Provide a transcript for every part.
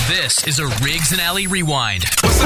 This is a Riggs and Alley Rewind.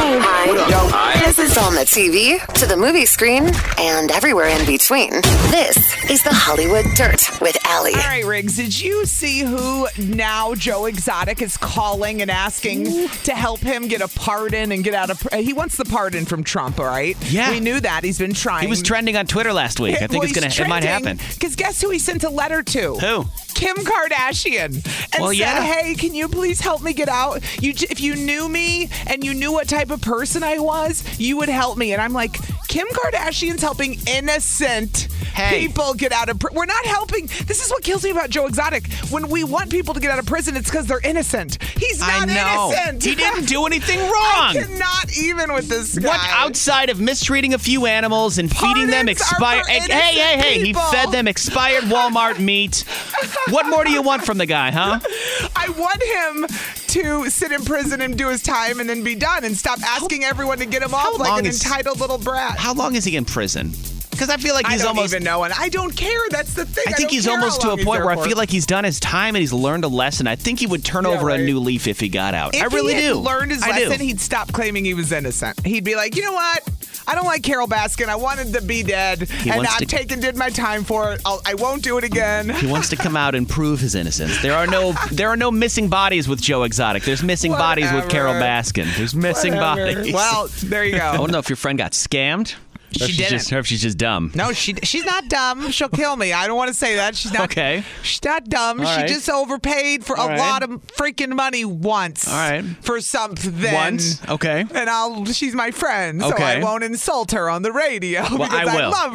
Hi. This is on the TV, to the movie screen, and everywhere in between. This is the Hollywood Dirt with Alley. All right, Riggs, did you see who now Joe Exotic is calling and asking to help him get a pardon and get out of... he wants the pardon from Trump, all right? Yeah. We knew that. He's been trying. He was trending on Twitter last week. I think it might happen. Because guess who he sent a letter to? Who? Kim Kardashian. And said, hey, can you please help me get out? If you knew me and you knew what type of person I was, you would help me. And I'm like, Kim Kardashian's helping innocent people get out of prison. We're not helping. This is what kills me about Joe Exotic. When we want people to get out of prison, it's because they're innocent. He's not innocent. He didn't do anything wrong. I cannot even with this guy. What outside of mistreating a few animals and feeding them expired... Hey, he fed them expired Walmart meat. What more do you want from the guy, huh? I want him to sit in prison and do his time and then be done and stop asking everyone to get him off like an entitled little brat. How long is he in prison? Because I feel like he's almost... I don't even know, and I don't care. That's the thing. I think he's almost to a point where I feel like he's done his time and he's learned a lesson. I think he would turn over a new leaf if he got out. I really do. If he had learned his lesson, he'd stop claiming he was innocent. He'd be like, you know what? I don't like Carol Baskin. I wanted to be dead, and did my time for it. I won't do it again. He wants to come out and prove his innocence. There are no missing bodies with Joe Exotic. There's missing bodies with Carol Baskin. There's missing bodies. Well, there you go. I want to know if your friend got scammed. She didn't. Or if she's just dumb. No, she's not dumb. She'll kill me. I don't want to say that. She's not. Okay. She's not dumb. She just overpaid for a lot of freaking money once. All right. For something. Once. Okay. And she's my friend, so I won't insult her on the radio because I love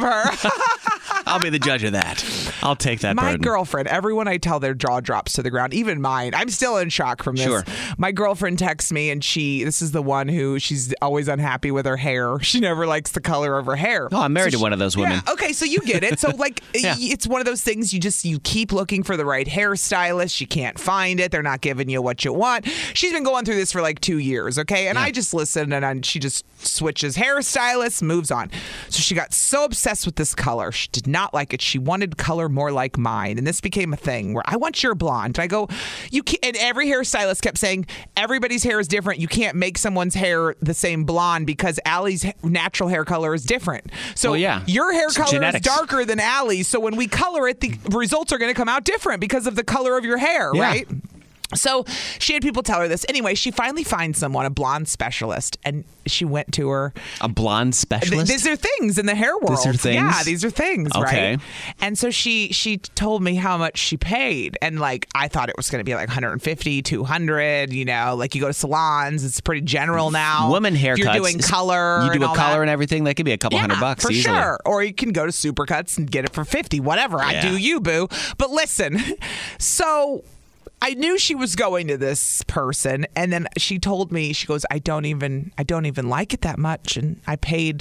her. I'll be the judge of that. I'll take that burden. My girlfriend, everyone I tell, their jaw drops to the ground, even mine. I'm still in shock from this. Sure. My girlfriend texts me, and this is the one who she's always unhappy with her hair. She never likes the color of her hair. Oh, I'm married to one of those women. Yeah, okay, so you get it. So, it's one of those things you keep looking for the right hairstylist. You can't find it. They're not giving you what you want. She's been going through this for 2 years, okay? And I just listen, and she just switches hairstylists, moves on. So she got so obsessed with this color. She did not like it. She wanted color more like mine. And this became a thing where I want your blonde. And I go, you can't, and every hairstylist kept saying, everybody's hair is different. You can't make someone's hair the same blonde because Allie's natural hair color is different. So your hair color is darker than Allie's. So when we color it, the results are going to come out different because of the color of your hair, right? So she had people tell her this. Anyway, she finally finds someone, a blonde specialist, and she went to her. A blonde specialist? These are things in the hair world. These are things? Yeah, these are things, okay. right? And so she told me how much she paid. And I thought it was going to be $150, $200, you go to salons. It's pretty general now. Woman haircuts. If you're doing color. You do a color and everything, that could be a couple $100 for easily. Sure. Or you can go to Supercuts and get it for $50, whatever. I do you, boo. But listen, so I knew she was going to this person, and then she told me, she goes, I don't even like it that much, and I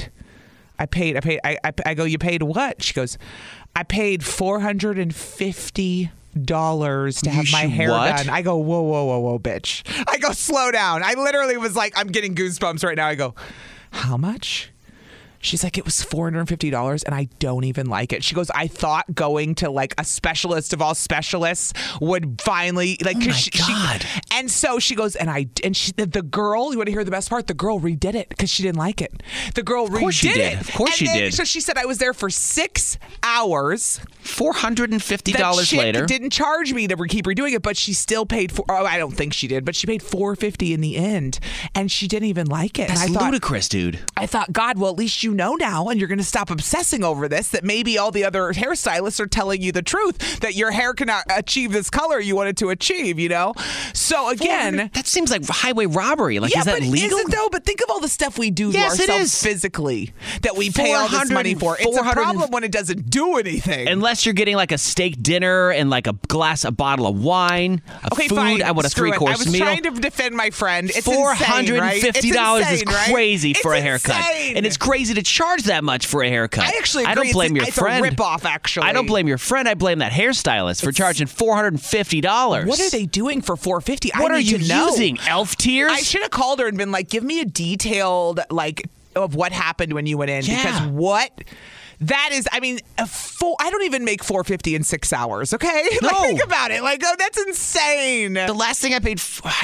go, you paid what? She goes, I paid $450 to have my hair done. I go, whoa, bitch. I go, slow down. I literally was like, I'm getting goosebumps right now. I go, how much? She's like, it was $450 and I don't even like it. She goes, I thought going to a specialist of all specialists would finally God. And so she goes, the girl, you want to hear the best part? The girl redid it because she didn't like it. The girl redid it. Of course she did. So she said, I was there for 6 hours. $450 later. Didn't charge me to keep redoing it, but she still paid I don't think she did, but she paid $450 in the end, and she didn't even like it. That's ludicrous, dude. I thought, God, well, at least you know now, and you're going to stop obsessing over this, that maybe all the other hairstylists are telling you the truth, that your hair cannot achieve this color you wanted to achieve, So again, that seems like highway robbery. Is that legal? Is it though? But think of all the stuff we do to ourselves physically that we pay all this money for. It's a problem when it doesn't do anything. Unless you're getting a steak dinner and a bottle of wine, food. Fine. I want a 3-course meal. I was trying to defend my friend. It's $450 is crazy for a haircut, insane. And it's crazy to charge that much for a haircut. I actually agree. I don't blame your friend. It's a ripoff, actually. I don't blame your friend. I blame that hairstylist for charging $450. What are they doing for $450? What are you using? Elf tears? I should have called her and been like, give me a detailed of what happened when you went in, because That is, I mean, I don't even make $450 in 6 hours, okay? No. Like, think about it. Like, oh, that's insane. The last thing I paid,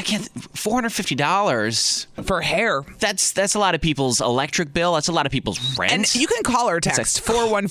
$450 for hair. That's a lot of people's electric bill. That's a lot of people's rent. And you can call or text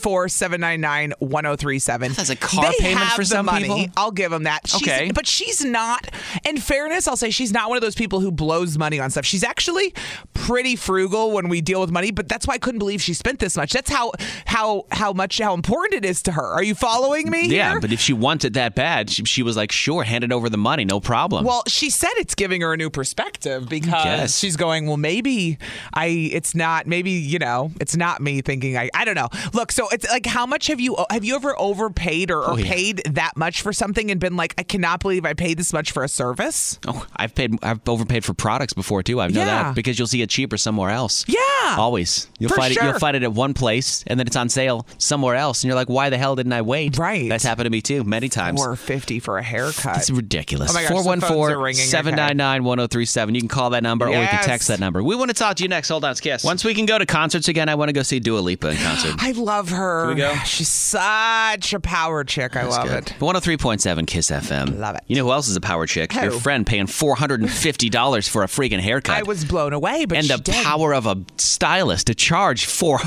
414-799-1037. That's a car payment for some people. I'll give them that. Okay. But she's not, in fairness, I'll say she's not one of those people who blows money on stuff. She's actually pretty frugal when we deal with money, but that's why I couldn't believe she spent this much. That's how important it is to her. Are you following me Yeah, here? but if she wants it that bad, she was like, sure, hand it over the money, no problem. Well, she said it's giving her a new perspective because she's going, well, maybe it's not me thinking I don't know. Look, so it's like, how much have you ever overpaid or paid that much for something and been like, I cannot believe I paid this much for a service? Oh, I've overpaid for products before too. I know that because you'll see it cheaper somewhere else. Yeah. Always. You'll find it at one place and then it's on sale somewhere else and you're like, why the hell didn't I wait? Right. That's happened to me too many times. $450 for a haircut. It's ridiculous. Oh my gosh, 414-799-1037. You can call that number or you can text that number. We want to talk to you next. Hold on, it's Kiss. Once we can go to concerts again, I want to go see Dua Lipa in concert. I love her. Here we go. She's such a power chick. I love it. 103.7 Kiss FM. Love it. You know who else is a power chick? Who? Your friend paying $450 for a freaking haircut. I was blown away, but and she the did. power of a stylist to charge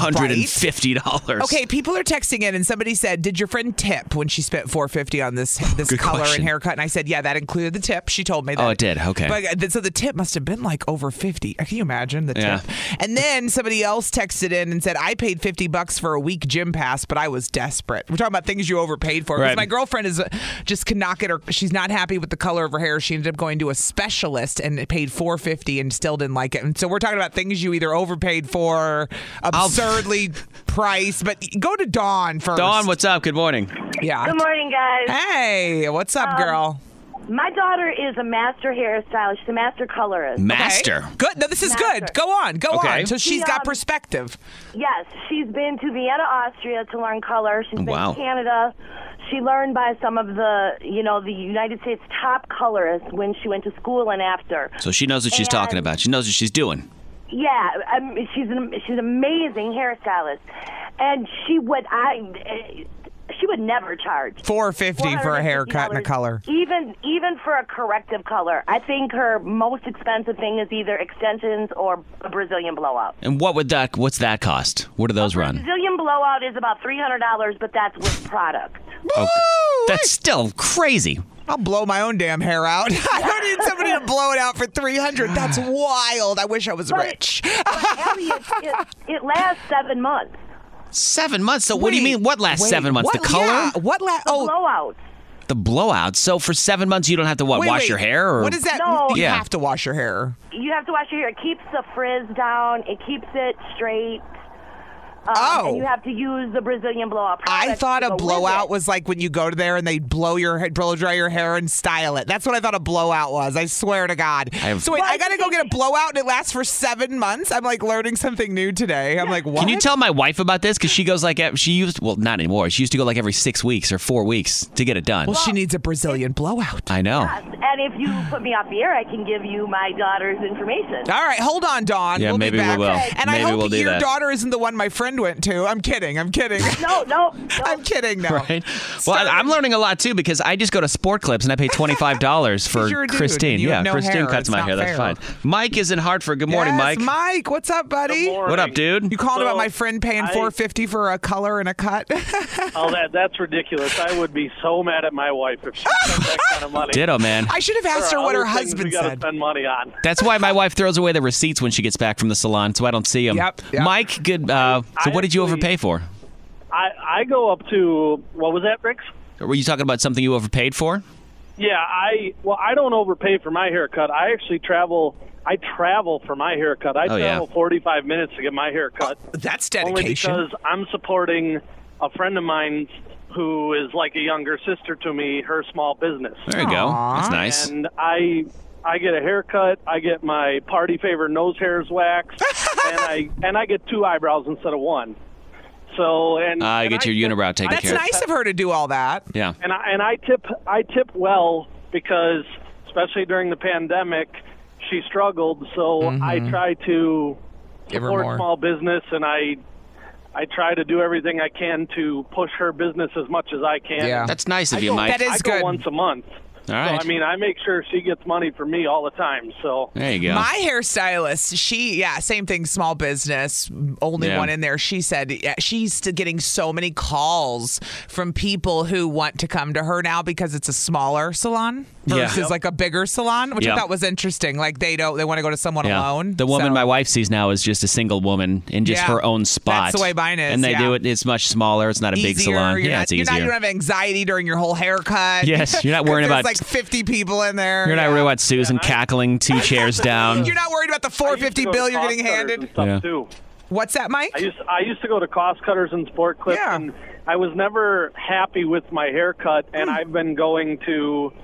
$450. Okay, people are texting in, and somebody said, "Did your friend tip when she spent $450 on this color question. and haircut?" And I said, "Yeah, that included the tip." She told me that. Oh, it did. Okay. But so the tip must have been like over $50. Can you imagine the tip? Yeah. And then somebody else texted in and said, "I paid $50 for a week gym pass, but I was desperate." We're talking about things you overpaid for. Because Right. my girlfriend just cannot get her. She's not happy with the color of her hair. She ended up going to a specialist and paid $450 and still didn't like it. And so we're talking about things you either overpaid for, absurdly priced. But go to Dawn first. Dawn, what's up? Good morning. Yeah. Good morning, guys. Hey, what's up, girl? My daughter is a master hairstylist. She's a master colorist. Master. Okay. Good. No, this is Master. good. Go on. Go Okay. on. So she's got perspective. Yes, she's been to Vienna, Austria to learn color. She's been Wow. to Canada. She learned by some of the United States top colorists when she went to school and after. So she knows what she's talking about. She knows what she's doing. Yeah, she's an amazing hairstylist, and she would never charge $450 for a haircut and a color. Even for a corrective color. I think her most expensive thing is either extensions or a Brazilian blowout. And what's that cost? What do those run? Brazilian blowout is about $300, but that's with product. Oh, that's still crazy. I'll blow my own damn hair out. I don't need somebody to blow it out for $300. That's wild. I wish I was rich. But Abby, it lasts 7 months. 7 months? So what do you mean? What lasts 7 months? The color? Yeah, Blowout. The blowout. So for 7 months you don't have to wash your hair? Or? What is that? No. You Yeah. have to wash your hair. You have to wash your hair. It keeps the frizz down. It keeps it straight. And you have to use the Brazilian blowout product. I thought to a go with blowout it. was like when you go to there and they blow dry your hair and style it. That's what I thought a blowout was. I swear to God. So wait, I got to go get a blowout and it lasts for 7 months? I'm like learning something new today. I'm like, what? Can you tell my wife about this? Because she goes not anymore. She used to go like every 6 weeks or 4 weeks to get it done. Well, she needs a Brazilian blowout. I know. Yes. And if you put me off the air, I can give you my daughter's information. All right, hold on, Dawn. Yeah, we'll maybe be back. we will. And Maybe I hope we'll do your that. daughter isn't the one my friend went to. I'm kidding. No. I'm kidding. No. Right. Well, I'm learning a lot too because I just go to Sport Clips and I pay $25 for you're a dude Christine. and you have no Christine hair. cuts It's my not hair. That's fair. fine. Mike is in Hartford. Good morning, Yes, Mike. Mike, what's up, buddy? What up, dude? You called about my friend paying $450 for a color and a cut? That's ridiculous. I would be so mad at my wife if she spent that kind of money. Ditto, man. I should have asked her what her Other things husband we gotta said. spend money on. That's why my wife throws away the receipts when she gets back from the salon, so I don't see them. Yep. Mike, good. So what did you actually- overpay for? I go up to, what was that, Rix? Were you talking about something you overpaid for? Yeah, I don't overpay for my haircut. I actually travel for my haircut. I travel 45 minutes to get my hair cut. That's dedication. Only because I'm supporting a friend of mine who is like a younger sister to me, her small business. There you go. That's nice. And I get a haircut, I get my party favorite nose hairs waxed, and I get 2 eyebrows instead of 1. So I get your unibrow taken That's care of. nice of her to do all that. Yeah. And I tip well because especially during the pandemic, she struggled. So I try to Give her support more. small business, and I I try to do everything I can to push her business as much as I can. Yeah. That's nice of you, Mike. That is I good. go once a month. All right. So, I mean, I make sure she gets money from me all the time. So There you go. My hairstylist, same thing, small business, only one in there. She said she's getting so many calls from people who want to come to her now because it's a smaller salon versus like a bigger salon, which I thought was interesting. Like they want to go to someone alone. The woman my wife sees now is just a single woman in just her own spot. That's the way mine is. And they do it. It's much smaller. It's not a big Easier. salon. It's easier. You don't have anxiety during your whole haircut. Yes, you're not worrying about like 50 people in there. You're not worried about Susan cackling 2 chairs down. You're not worried about the $4.50 bill you're getting handed. Too. What's that, Mike? I used to go to Cost Cutters and Sport Clips, and I was never happy with my haircut, and I've been going to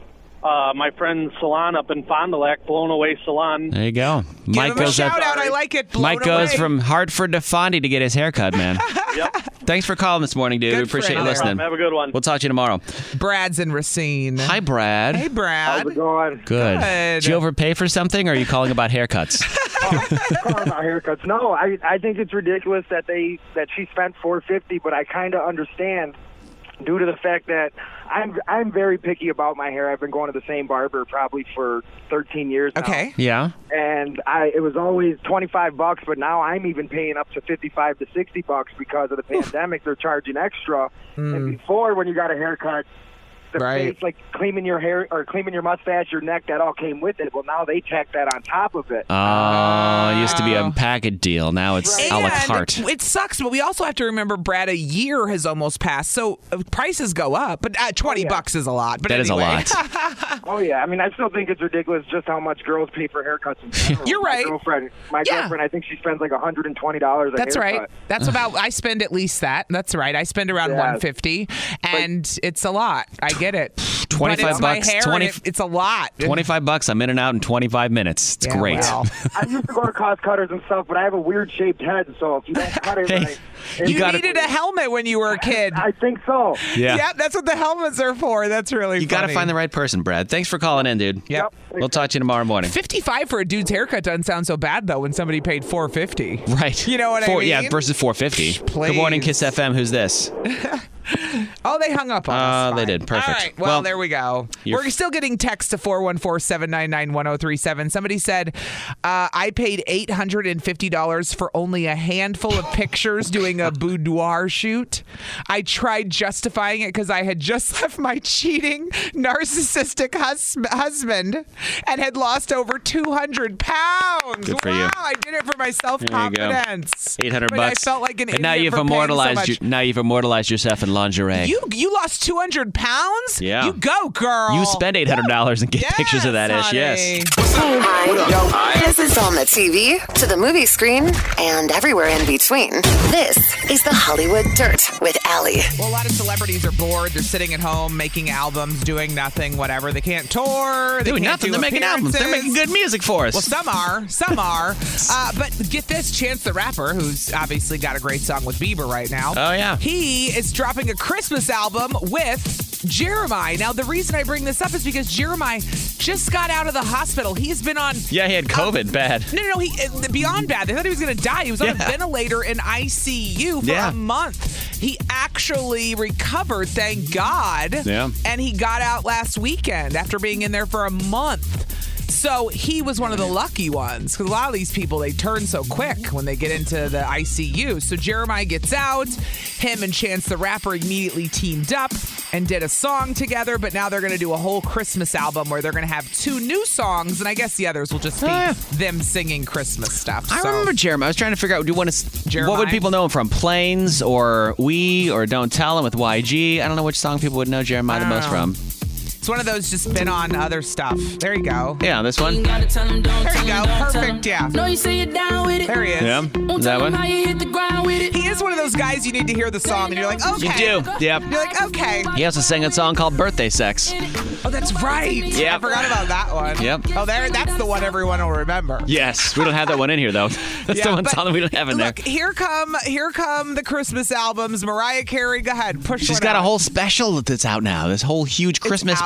my friend's salon up in Fond du Lac, Blown Away Salon. There you go. Give Mike him goes a up. shout out. I like it. Mike goes from Hartford to Fondy to get his haircut, man. Yep. Thanks for calling this morning, dude. Good We appreciate you friend. listening. Have a good one. We'll talk to you tomorrow. Brad's in Racine. Hi, Brad. Hey, Brad. How's it going? Good. Good. Did you overpay for something, or are you calling about haircuts? Calling about haircuts. No, I think it's ridiculous that she spent $450, but I kind of understand due to the fact that I'm very picky about my hair. I've been going to the same barber probably for 13 years now. Okay. Yeah. And it was always $25, but now I'm even paying up to $55 to $60 because of the pandemic. They're charging extra. And before, when you got a haircut, the face, like cleaning your hair or cleaning your mustache, your neck, that all came with it. Well, now they tack that on top of it. Oh, it used to be a package deal. Now it's a la carte. It sucks, but we also have to remember, Brad, a year has almost passed, so prices go up. But $20 is a lot. But That is a anyway. lot. Oh, yeah. I mean, I still think it's ridiculous just how much girls pay for haircuts in general. You're right. My girlfriend, I think she spends like $120 a That's haircut. right. That's about, I spend at least that. That's right. I spend around $150, and it's a lot. I get it. $25 but it's my bucks, hair, 20 and it's a lot. $25. I'm in and out in 25 minutes. It's great. Well. I used to go to cost cutters and stuff, but I have a weird shaped head, so if you don't cut it right, You needed a helmet when you were a kid. I think so. Yeah. That's what the helmets are for. That's really You got to find the right person, Brad. Thanks for calling in, dude. Yep. We'll talk to you tomorrow morning. 55 for a dude's haircut doesn't sound so bad though when somebody paid $450. Right. You know what I mean? Yeah, versus $450. Please. Good morning, Kiss FM. Who's this? Oh, they hung up on us. They Fine. did. Perfect. All right. Well, there we go. We're still getting texts to 414-799-1037. Somebody said, I paid $850 for only a handful of pictures doing a boudoir shoot. I tried justifying it because I had just left my cheating, narcissistic husband and had lost over 200 pounds. Good for wow, you. I did it for my self-confidence. $800. But I felt like an and now idiot you've for paying immortalized. so much. Now you've immortalized yourself in lingerie. You lost 200 pounds? Yeah. You go, girl. You spend $800 and get pictures of that ish. honey. Yes. Hi. This is on the TV, to the movie screen, and everywhere in between. This is the Hollywood Dirt with Allie. Well, a lot of celebrities are bored. They're sitting at home making albums, doing nothing, whatever. They can't tour. They Doing can't nothing. do They're making albums. They're appearances. making good music for us. Well, some are. But get this, Chance the Rapper, who's obviously got a great song with Bieber right now. Oh, yeah. He is dropping a Christmas album with Jeremiah. Now, the reason I bring this up is because Jeremiah just got out of the hospital. He's been on... Yeah, he had COVID bad. No, he beyond bad. They thought he was going to die. He was on a ventilator in ICU for a month. He actually recovered, thank God. Yeah. And he got out last weekend after being in there for a month. So he was one of the lucky ones because a lot of these people, they turn so quick when they get into the ICU. So Jeremiah gets out. Him and Chance the Rapper immediately teamed up and did a song together. But now they're going to do a whole Christmas album where they're going to have 2 new songs. And I guess the others will just be them singing Christmas stuff. I remember Jeremiah. I was trying to figure out, what would people know him from? Planes or We or Don't Tell Him with YG? I don't know which song people would know Jeremiah the most from. It's one of those just been on other stuff. There you go. Yeah, this one. There you go. Perfect, yeah. No, you say you're down with it. There he is. Yeah, is that one? He is one of those guys you need to hear the song and you're like, okay. You do, yep. You're like, okay. He also sang a song called Birthday Sex. Oh, that's right. Yep. I forgot about that one. Yep. Oh, that's the one everyone will remember. Yes, we don't have that one in here, though. That's the one song that we don't have in look, there. Here come the Christmas albums. Mariah Carey, go ahead. Push She's one got out. a whole special that's out now. This whole huge Christmas out.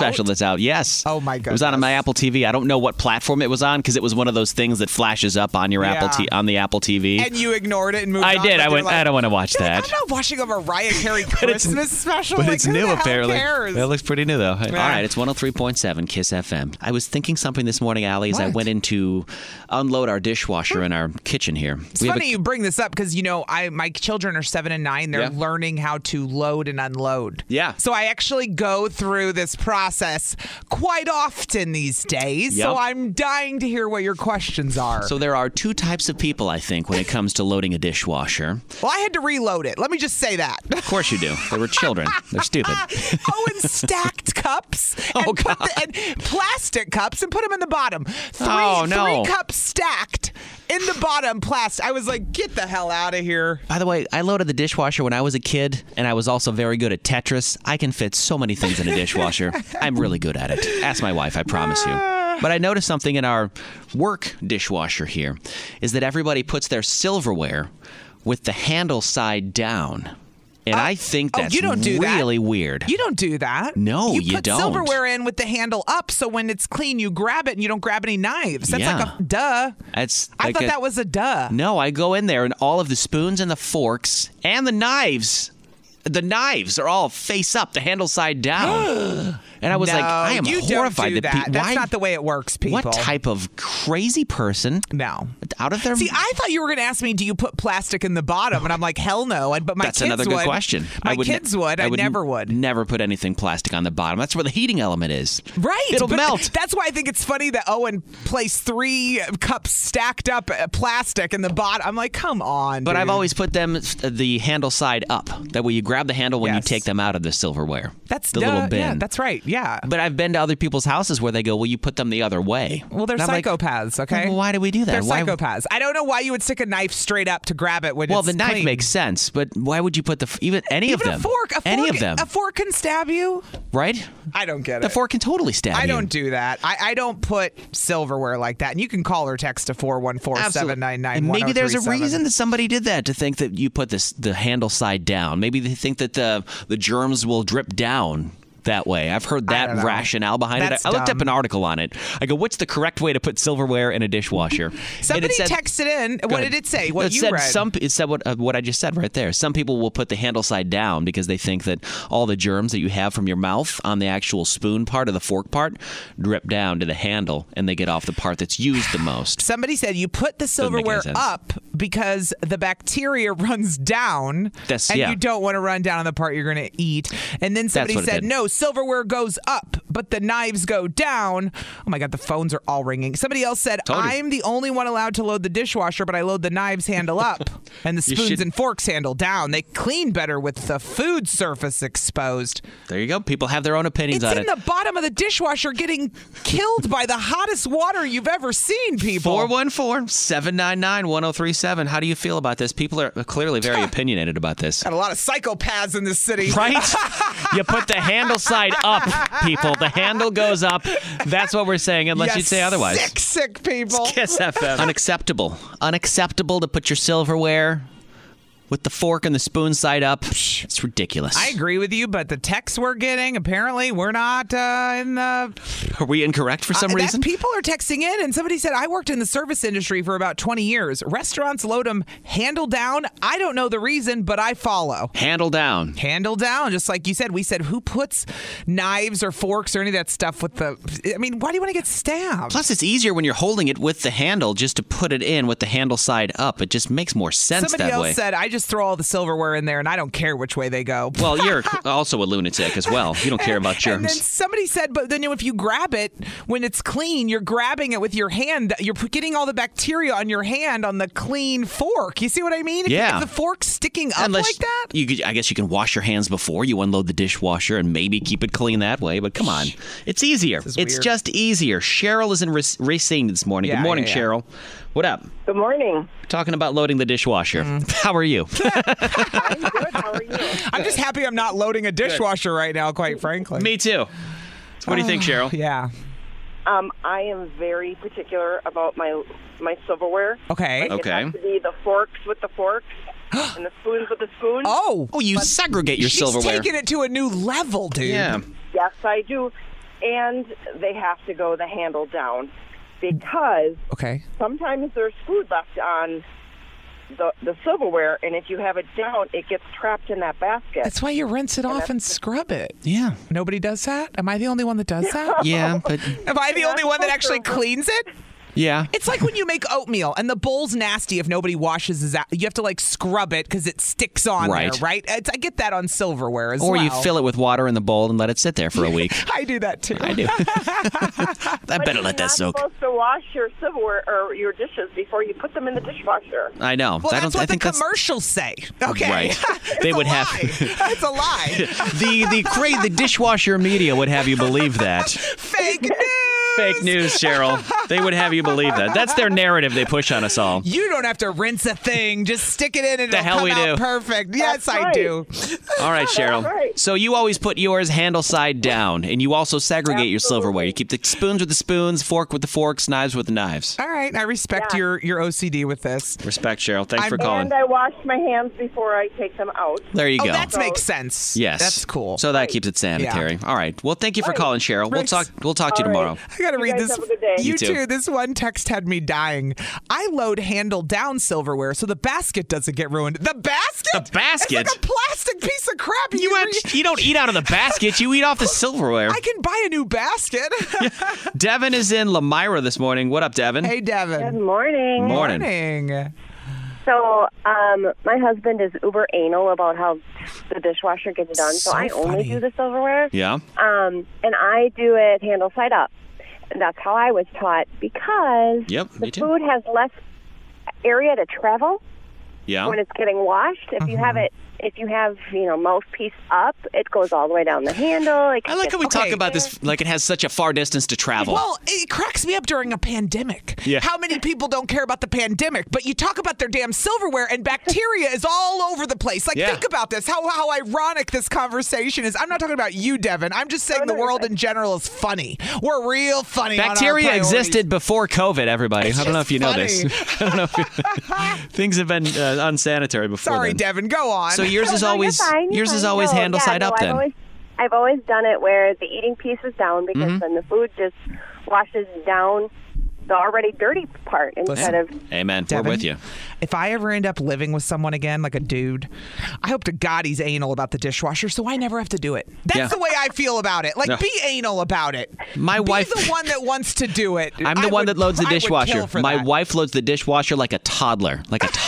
special that's out. Yes. Oh, my goodness. It was on my Apple TV. I don't know what platform it was on because it was one of those things that flashes up on your on the Apple TV. And you ignored it and moved on. I did. I went, I don't want to watch that. I'm not watching a Mariah Carey Christmas special. But it's new, apparently. Cares? It looks pretty new, though. Yeah. All right, it's 103.7 KISS FM. I was thinking something this morning, Allie, as I went in to unload our dishwasher in our kitchen here. It's funny you bring this up because, my children are 7 and 9. They're learning how to load and unload. Yeah. So I actually go through this process quite often these days. Yep. So I'm dying to hear what your questions are. So there are two types of people, I think, when it comes to loading a dishwasher. Well, I had to reload it. Let me just say that. Of course you do. They were children. They're stupid. And stacked cups. And plastic cups and put them in the bottom. Three cups stacked in the bottom plastic. I was like, get the hell out of here. By the way, I loaded the dishwasher when I was a kid, and I was also very good at Tetris. I can fit so many things in a dishwasher. I'm really good at it. Ask my wife, I promise you. But I noticed something in our work dishwasher here is that everybody puts their silverware with the handle side down. And I think that's really weird. You don't do that. No, you don't. You put silverware in with the handle up, so when it's clean, you grab it and you don't grab any knives. That's like a duh. I thought that was a duh. No, I go in there and all of the spoons and the forks and the knives are all face up, the handle side down. And I was like, I am horrified that people. That's not the way it works, people. What type of crazy person? No. Out of their. See, I thought you were going to ask me, do you put plastic in the bottom? And I'm like, hell no. But my That's kids another good question. My kids would. I never would. Never put anything plastic on the bottom. That's where the heating element is. Right. It'll melt. That's why I think it's funny that Owen placed 3 cups stacked up plastic in the bottom. I'm like, come on. But dude. I've always put them the handle side up. That way you grab the handle when you take them out of the silverware. That's the little bin. Yeah, that's right. Yeah. But I've been to other people's houses where they go, well, you put them the other way. Well, they're psychopaths, okay? Well, why do we do that? They're psychopaths. I don't know why you would stick a knife straight up to grab it when it's the knife clean. makes sense, but why would you put any of them? Any of them. A fork can stab you. Right? I don't get it. The fork can totally stab you. I don't do that. I don't put silverware like that. And you can call or text to 414-799-1037. And maybe there's a reason that somebody did that, to think that you put the handle side down. Maybe they think that the germs will drip down that way. I've heard that rationale behind it. I looked up an article on it. I go, what's the correct way to put silverware in a dishwasher? Somebody texted in. What did it say? What you read? It said what I just said right there. Some people will put the handle side down because they think that all the germs that you have from your mouth on the actual spoon part or the fork part drip down to the handle, and they get off the part that's used the most. Somebody said you put the silverware up because the bacteria runs down, you don't want to run down on the part you're going to eat. And then somebody said, no, silverware goes up, but the knives go down. Oh my God, the phones are all ringing. Somebody else said, I'm the only one allowed to load the dishwasher, but I load the knives handle up and the spoons and forks handle down. They clean better with the food surface exposed. There you go. People have their own opinions on it. It's in the bottom of the dishwasher getting killed by the hottest water you've ever seen, people. 414-799-1037. How do you feel about this? People are clearly very opinionated about this. Got a lot of psychopaths in this city. Right? You put the handle side up, people. The handle goes up. That's what we're saying, unless you'd say otherwise. Sick people. It's KISS FM. Unacceptable. Unacceptable to put your silverware with the fork and the spoon side up. It's ridiculous. I agree with you, but the texts we're getting, apparently we're not in the... Are we incorrect for some reason? People are texting in, and somebody said, I worked in the service industry for about 20 years. Restaurants load them handle down. I don't know the reason, but I follow. Handle down. Handle down, just like you said. We said, who puts knives or forks or any of that stuff with the... I mean, why do you want to get stabbed? Plus, it's easier when you're holding it with the handle just to put it in with the handle side up. It just makes more sense that way. Somebody else said, I just throw all the silverware in there, and I don't care which way they go. Well, you're also a lunatic as well. You don't care about germs. And then somebody said, but then if you grab it when it's clean, you're grabbing it with your hand. You're getting all the bacteria on your hand on the clean fork. You see what I mean? Yeah. If the fork's sticking up like that? I guess you can wash your hands before you unload the dishwasher and maybe keep it clean that way. But come on. It's easier. It's just easier. Cheryl is in Racine this morning. Good morning, Cheryl. What up? Good morning. Talking about loading the dishwasher. How are you? I'm good. How are you? I'm just happy I'm not loading a dishwasher right now, quite frankly. Me too. So what do you think, Cheryl? Yeah. I am very particular about my silverware. Okay. It has to be the forks with the forks and the spoons with the spoons. Oh, you segregate your silverware. She's taking it to a new level, dude. Yeah. Yes, I do. and they have to go the handle down because sometimes there's food left on the silverware, and if you have it down, it gets trapped in that basket. That's why you rinse it off and scrub it. Yeah. Nobody does that? Am I the only one that does that? Yeah, but... Am I the only one that actually cleans it? Yeah. It's like when you make oatmeal and the bowl's nasty if nobody washes it out. You have to like scrub it because it sticks on there, right? I get that on silverware as well. Or you fill it with water in the bowl and let it sit there for a week. I do that too. I do. I better let that soak. You're supposed to wash your silverware or your dishes before you put them in the dishwasher. I know. Well, that's what the commercials say. Okay. Right. They would have. It's a lie. The dishwasher media would have you believe that. Fake news. Fake news, Cheryl. They would have you believe that. That's their narrative they push on us all. You don't have to rinse a thing. Just stick it in and it'll come out perfect. Yes, I do. All right, Cheryl. So you always put yours handle side down, and you also segregate your silverware. You keep the spoons with the spoons, fork with the forks, knives with the knives. All right. I respect your OCD with this. Respect, Cheryl. Thanks for calling. And I wash my hands before I take them out. There you go. That makes sense. Yes. That's cool. So that keeps it sanitary. Yeah. All right. Well, thank you for calling, Cheryl. We'll talk to you tomorrow. I got to read this. Have a good day. You too. This one text had me dying. I load handle down silverware so the basket doesn't get ruined. The basket? The basket? It's like a plastic piece of crap. You don't eat out of the basket. You eat off the silverware. I can buy a new basket. Devin is in Lamira this morning. What up, Devin? Hey, Devin. Good morning. Morning. So, my husband is uber anal about how the dishwasher gets done, so I only do the silverware. Yeah. And I do it handle side up. And that's how I was taught because the food has less area to travel when it's getting washed. If you have mouthpiece up, it goes all the way down the handle. I like how we talk about this like it has such a far distance to travel. Well, it cracks me up during a pandemic. Yeah. How many people don't care about the pandemic, but you talk about their damn silverware and bacteria is all over the place. Think about this, how ironic this conversation is. I'm not talking about you, Devin. I'm just saying the world in general is funny. We're real funny. Bacteria existed before COVID, everybody. I don't know if you know this. I don't know if things have been unsanitary before Sorry, then. Devin, go on. So yours is always handle side up then. I've always done it where the eating piece is down because then the food just washes down the already dirty part instead of... Amen. Devin, we're with you. If I ever end up living with someone again, like a dude, I hope to God he's anal about the dishwasher so I never have to do it. That's the way I feel about it. Be anal about it. My wife... Be the one that wants to do it. I'm the one that loads the dishwasher. My wife loads the dishwasher like a toddler.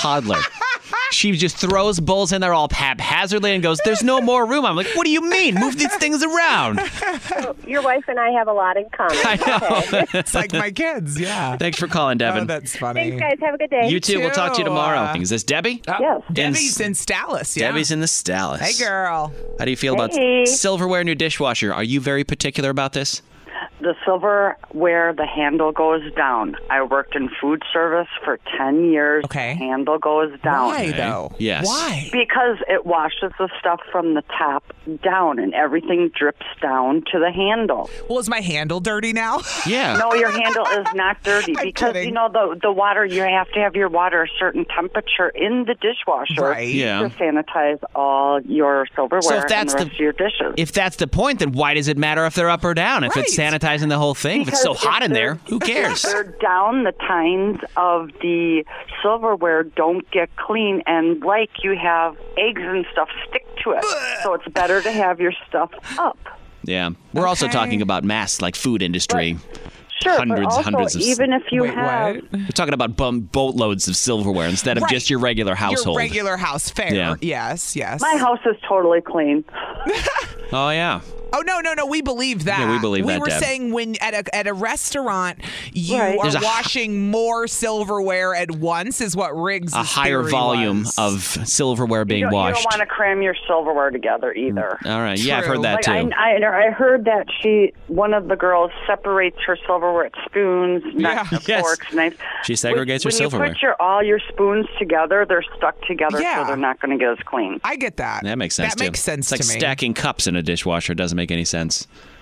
She just throws bowls in there all haphazardly and goes, "There's no more room." I'm like, "What do you mean? Move these things around." So your wife and I have a lot in common. I know. Okay. It's like my kids, yeah. Thanks for calling, Devin. Oh, that's funny. Thanks, guys. Have a good day. You too. We'll talk to you tomorrow. Is this Debbie? Yes. Debbie's in Dallas, yeah. Debbie's in the Dallas. Hey, girl. How do you feel about silverware in your dishwasher? Are you very particular about this? The silverware, the handle goes down. I worked in food service for 10 years. Okay. The handle goes down. Why, though? Yes. Why? Because it washes the stuff from the top down, and everything drips down to the handle. Well, is my handle dirty now? Yeah. No, your handle is not dirty because, kidding. the water, you have to have your water a certain temperature in the dishwasher to sanitize all your silverware and the rest of your dishes. If that's the point, then why does it matter if they're up or down? If it's sanitizing the whole thing, if it's so hot in there, who cares? If they're down, the tines of the silverware don't get clean, and you have eggs and stuff stick to it. So it's better to have your stuff up. Yeah. We're also talking about mass, food industry. Right. Sure, hundreds of... even if you have... We're talking about boatloads of silverware instead of just your regular household. Your regular house, fair. Yeah. Yes. My house is totally clean. Oh, yeah. Oh, no, we believe that. Yeah, we believe that, We were Deb. saying when at a restaurant, you are washing more silverware at once is what Riggs' A higher volume of silverware being washed. You don't want to cram your silverware together either. All right. Yeah, I've heard that too. I heard that one of the girls separates her silverware at spoons, not forks, knives. She segregates her silverware. When you put all your spoons together, they're stuck together, so they're not going to get as clean. I get that. That makes sense, That makes sense to me. It's like stacking cups in a dishwasher. It doesn't make any sense.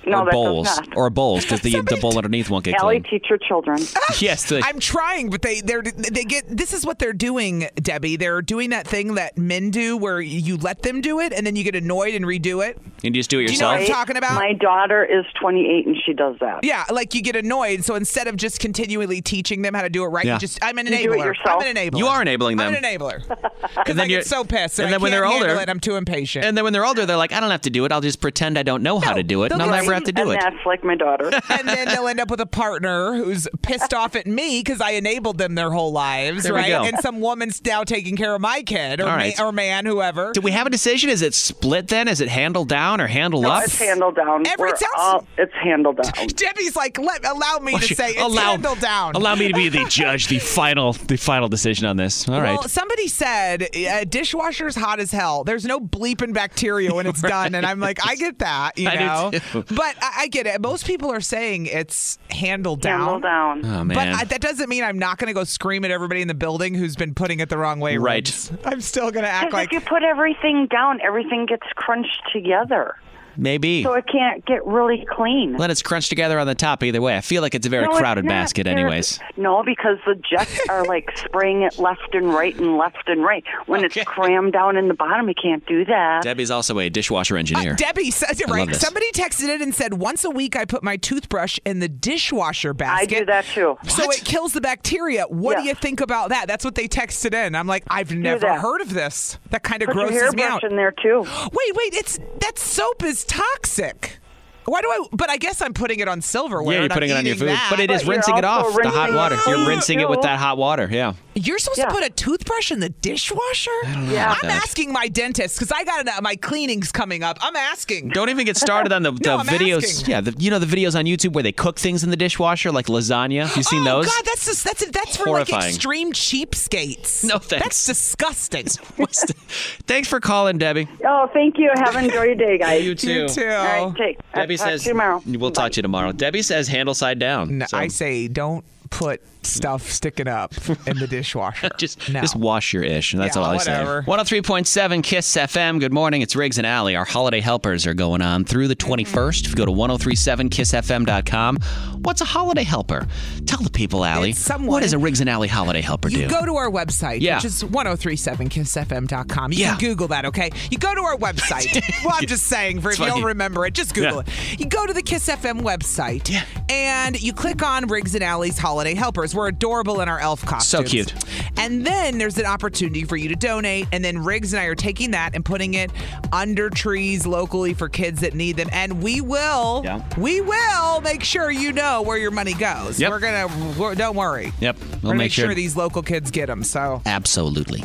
No, or that bowls. does not. Or bowls, because the bowl underneath won't get Allie, clean. teach your children. Yes. I'm trying, but they get. This is what they're doing, Debbie. They're doing that thing that men do, where you let them do it, and then you get annoyed and redo it. And you just do it Do you yourself. know what I'm talking about? My daughter is 28 and she does that. Yeah, like you get annoyed. So instead of just continually teaching them how to do it right, Yeah. I'm an enabler. You do it yourself? I'm an enabler. You are enabling them. I'm an enabler. Because I get so pissed. and then when they're older, I'm too impatient. And then when they're older, they're like, I don't have to do it. I'll just pretend I don't know how to do it, and I'll never have to do and it. That's like my daughter. And then they'll end up with a partner who's pissed off at me because I enabled them their whole lives, There we right? go. And some woman's now taking care of my kid or, All right. or man, whoever. Do we have a decision? Is it split then? Is it handle down or handle up? It's handle down. It's handle down. Debbie's like, allow me to say it's handle down. Allow me to be the judge, the final decision on this. All right. Well, somebody said dishwasher's hot as hell. There's no bleeping bacteria when it's done, and I'm like, I get that, you know. do too. But I get it. Most people are saying it's handle down. Handle down. Oh, man. But that doesn't mean I'm not going to go scream at everybody in the building who's been putting it the wrong way. Right. Ribs. I'm still going to act Because like if you put everything down, everything gets crunched together. Maybe. So it can't get really clean. Let it's crunched together on the top either way. I feel like it's a very No, it's crowded not. basket anyways. No, because the jets are like spraying it left and right and left and right. When it's crammed down in the bottom, you can't do that. Debbie's also a dishwasher engineer. Debbie says it I love right. this. Somebody texted it and said, once a week I put my toothbrush in the dishwasher basket. I do that too. So it kills the bacteria. What do Yeah. you think about that? That's what they texted in. I'm like, I've never that. heard of this. That kind of Put your grosses me out. hairbrush in there too. Wait, that soap is toxic. Why do I? But I guess I'm putting it on silverware. Yeah, you're and putting I'm it on your eating food. that. But it is But you're rinsing it also off, the hot rinsing water. it You're too. rinsing it with that hot water, yeah. You're supposed to put a toothbrush in the dishwasher? Yeah. I'm asking my dentist because I got my cleaning's coming up. I'm asking. Don't even get started on the I'm videos. asking. Yeah, the videos on YouTube where they cook things in the dishwasher, like lasagna. You seen those? Oh God, that's for like Horrifying. extreme cheapskates. No thanks. That's disgusting. Thanks for calling, Debbie. Oh, thank you. Have an enjoy your day, guys. You too. You too. All right, Debbie talk says to you tomorrow. we'll talk to you tomorrow. Debbie says handle side down. No, So I say don't put stuff sticking up in the dishwasher. just wash your ish, and that's Yeah, all I whatever. say. 103.7 Kiss FM. Good morning. It's Riggs and Allie. Our holiday helpers are going on through the 21st. If you go to 1037kissfm.com, what's a holiday helper? Tell the people, Allie. It's someone- What does a Riggs and Allie holiday helper do? You go to our website, Yeah. which is 1037kissfm.com. You Yeah. can Google that, okay? You go to our website. Well, I'm just saying, if you funny. don't remember it, just Google it. You go to the Kiss FM website, and you click on Riggs and Allie's Holiday Helpers. We're adorable in our elf costumes. cute. And then there's an opportunity for you to donate, and then Riggs and I are taking that and putting it under trees locally for kids that need them. And we will make sure you know where your money goes. Yep. Don't worry. Yep. We're We'll gonna make make sure these local kids get them. So. Absolutely.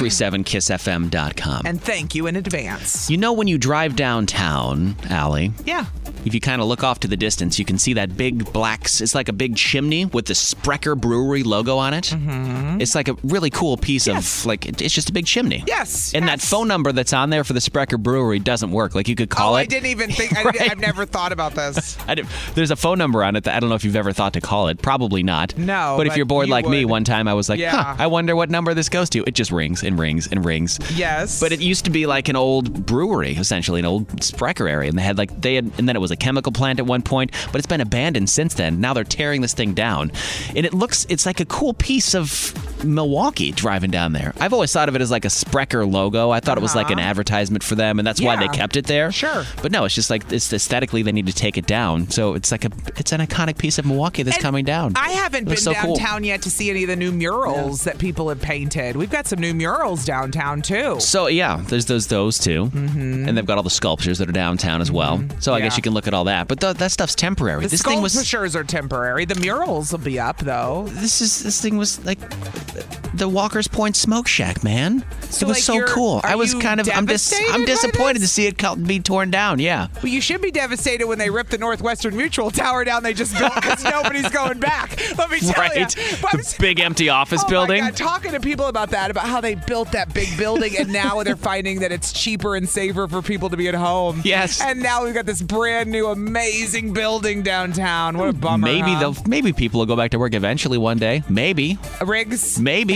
1037kissfm.com. And thank you in advance. You know when you drive downtown, Allie, Yeah. if you kind of look off to the distance, you can see that big black, it's like a big chimney with the Sprecher Brewery logo on it. Mm-hmm. It's like a really cool piece of, like, it's just a big chimney. Yes. And that phone number that's on there for the Sprecher Brewery doesn't work. Like, you could call it. I didn't even think, Right. I've never thought about this. There's a phone number on it that I don't know if you've ever thought to call it. Probably not. No, But if but you're bored you like me, would. one time I was like, Yeah. I wonder what number this goes to. It just rings and rings and rings. Yes. But it used to be like an old brewery, essentially, an old Sprecher area. And and then it was a chemical plant at one point, but it's been abandoned since then. Now they're tearing this thing down. And it's like a cool piece of Milwaukee driving down there. I've always thought of it as like a Sprecher logo. I thought it was like an advertisement for them, and that's why they kept it there. Sure. But no, it's just like, it's aesthetically they need to take it down. So it's like it's an iconic piece of Milwaukee that's coming down. I haven't been so cool. downtown yet to see any of the new murals that people have painted. We've got some new murals downtown, too. So, yeah, there's those too. Mm-hmm. And they've got all the sculptures that are downtown as well. So I guess you can look at all that. But that stuff's temporary. The sculptures are temporary. The murals will be up, though. This thing was like the Walker's Point Smoke Shack, man. So, it was like, so cool. are I was you I'm devastated by disappointed this? to see it be torn down, yeah. Well, you should be devastated when they ripped the Northwestern Mutual Tower down they just built because nobody's going back. Let me tell you. Right? The big empty office building. My God, talking to people about that, about how they built that big building, and now they're finding that it's cheaper and safer for people to be at home. Yes. And now we've got this brand new, amazing building downtown. What a bummer. Maybe people will go back to work eventually one day. Maybe. Riggs. Maybe.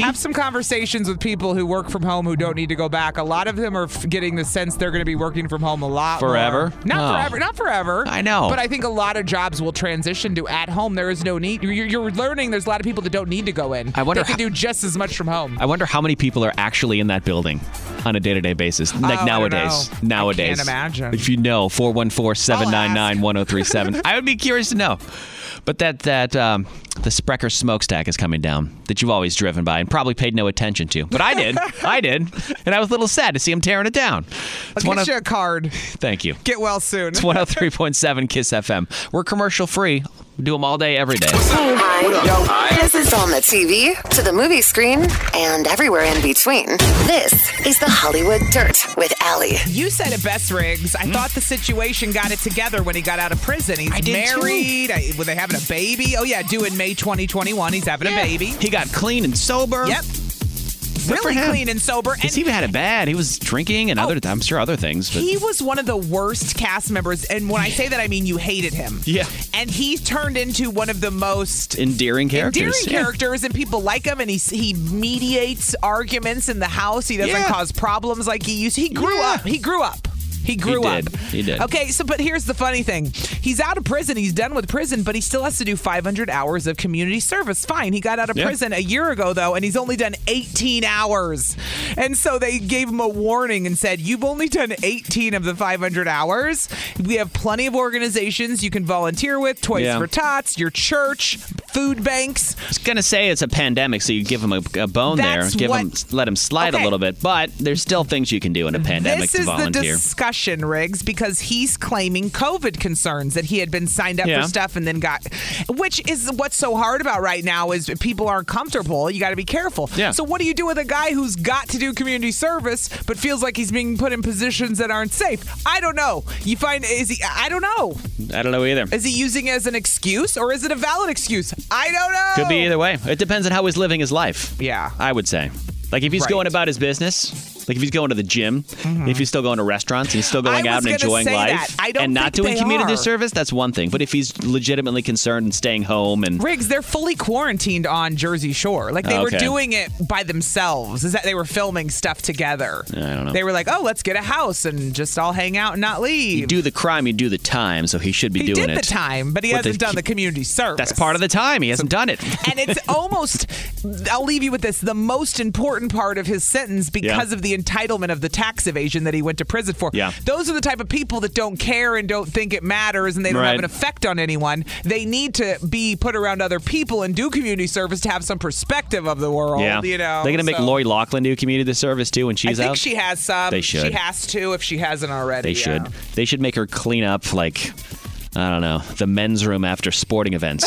Have some conversations with people who work from home who don't need to go back. A lot of them are getting the sense they're going to be working from home a lot forever. Not forever. I know. But I think a lot of jobs will transition to at home. There is no need. You're learning there's a lot of people that don't need to go in. I wonder they can do just as much from home. I wonder how many people are actually in that building on a day-to-day basis. Like nowadays. I can't imagine. If you know, 414-799-1037. I would be curious to know. But the Sprecher smokestack is coming down that you've always driven by and probably paid no attention to. But I did. And I was a little sad to see him tearing it down. I'll get you a card. Thank you. Get well soon. It's 103.7 KISS FM. We're commercial free. We do them all day, every day. Hi. This is on the TV, to the movie screen, and everywhere in between. This is the Hollywood Dirt with Allie. You said it best, Riggs. I thought the situation got it together when he got out of prison. He's married. Were they having a baby? Oh, yeah, due in May 2021. He's having a baby. He got clean and sober. Yep. Really clean and sober. And he had it bad. He was drinking and I'm sure other things. But he was one of the worst cast members. And when I say that, I mean you hated him. Yeah. And he turned into one of the most endearing characters, and people like him. And he mediates arguments in the house. He doesn't cause problems like he used to. He grew up. He grew up. He did. Okay, but here's the funny thing. He's out of prison. He's done with prison, but he still has to do 500 hours of community service. Fine. He got out of prison a year ago, though, and he's only done 18 hours. And so they gave him a warning and said, you've only done 18 of the 500 hours. We have plenty of organizations you can volunteer with, Toys for Tots, your church, food banks. I was going to say it's a pandemic, so you give him a bone there. Let him slide a little bit. But there's still things you can do in a pandemic to volunteer. This is the discussion, Riggs, because he's claiming COVID concerns, that he had been signed up for stuff and then which is what's so hard about right now is people aren't comfortable. You got to be careful. Yeah. So what do you do with a guy who's got to do community service but feels like he's being put in positions that aren't safe? I don't know. I don't know. I don't know either. Is he using it as an excuse or is it a valid excuse? I don't know. Could be either way. It depends on how he's living his life. Yeah. I would say. Like if he's going about his business, like if he's going to the gym, if he's still going to restaurants and he's still going out and enjoying life and not doing community service, that's one thing. But if he's legitimately concerned and staying home and... Riggs, they're fully quarantined on Jersey Shore. Like they were doing it by themselves. Is that they were filming stuff together. I don't know. They were like, let's get a house and just all hang out and not leave. You do the crime, you do the time, so he should be doing it. He did the time, but he hasn't done the community service. That's part of the time. He hasn't done it. And it's almost, I'll leave you with this, the most important part of his sentence because of the entitlement of the tax evasion that he went to prison for. Yeah. Those are the type of people that don't care and don't think it matters and they don't have an effect on anyone. They need to be put around other people and do community service to have some perspective of the world. Yeah. You know, they're going to make Lori Loughlin do community service too when she's out? I think she has some. They should. She has to if she hasn't already. They should. They should make her clean up I don't know, the men's room after sporting events.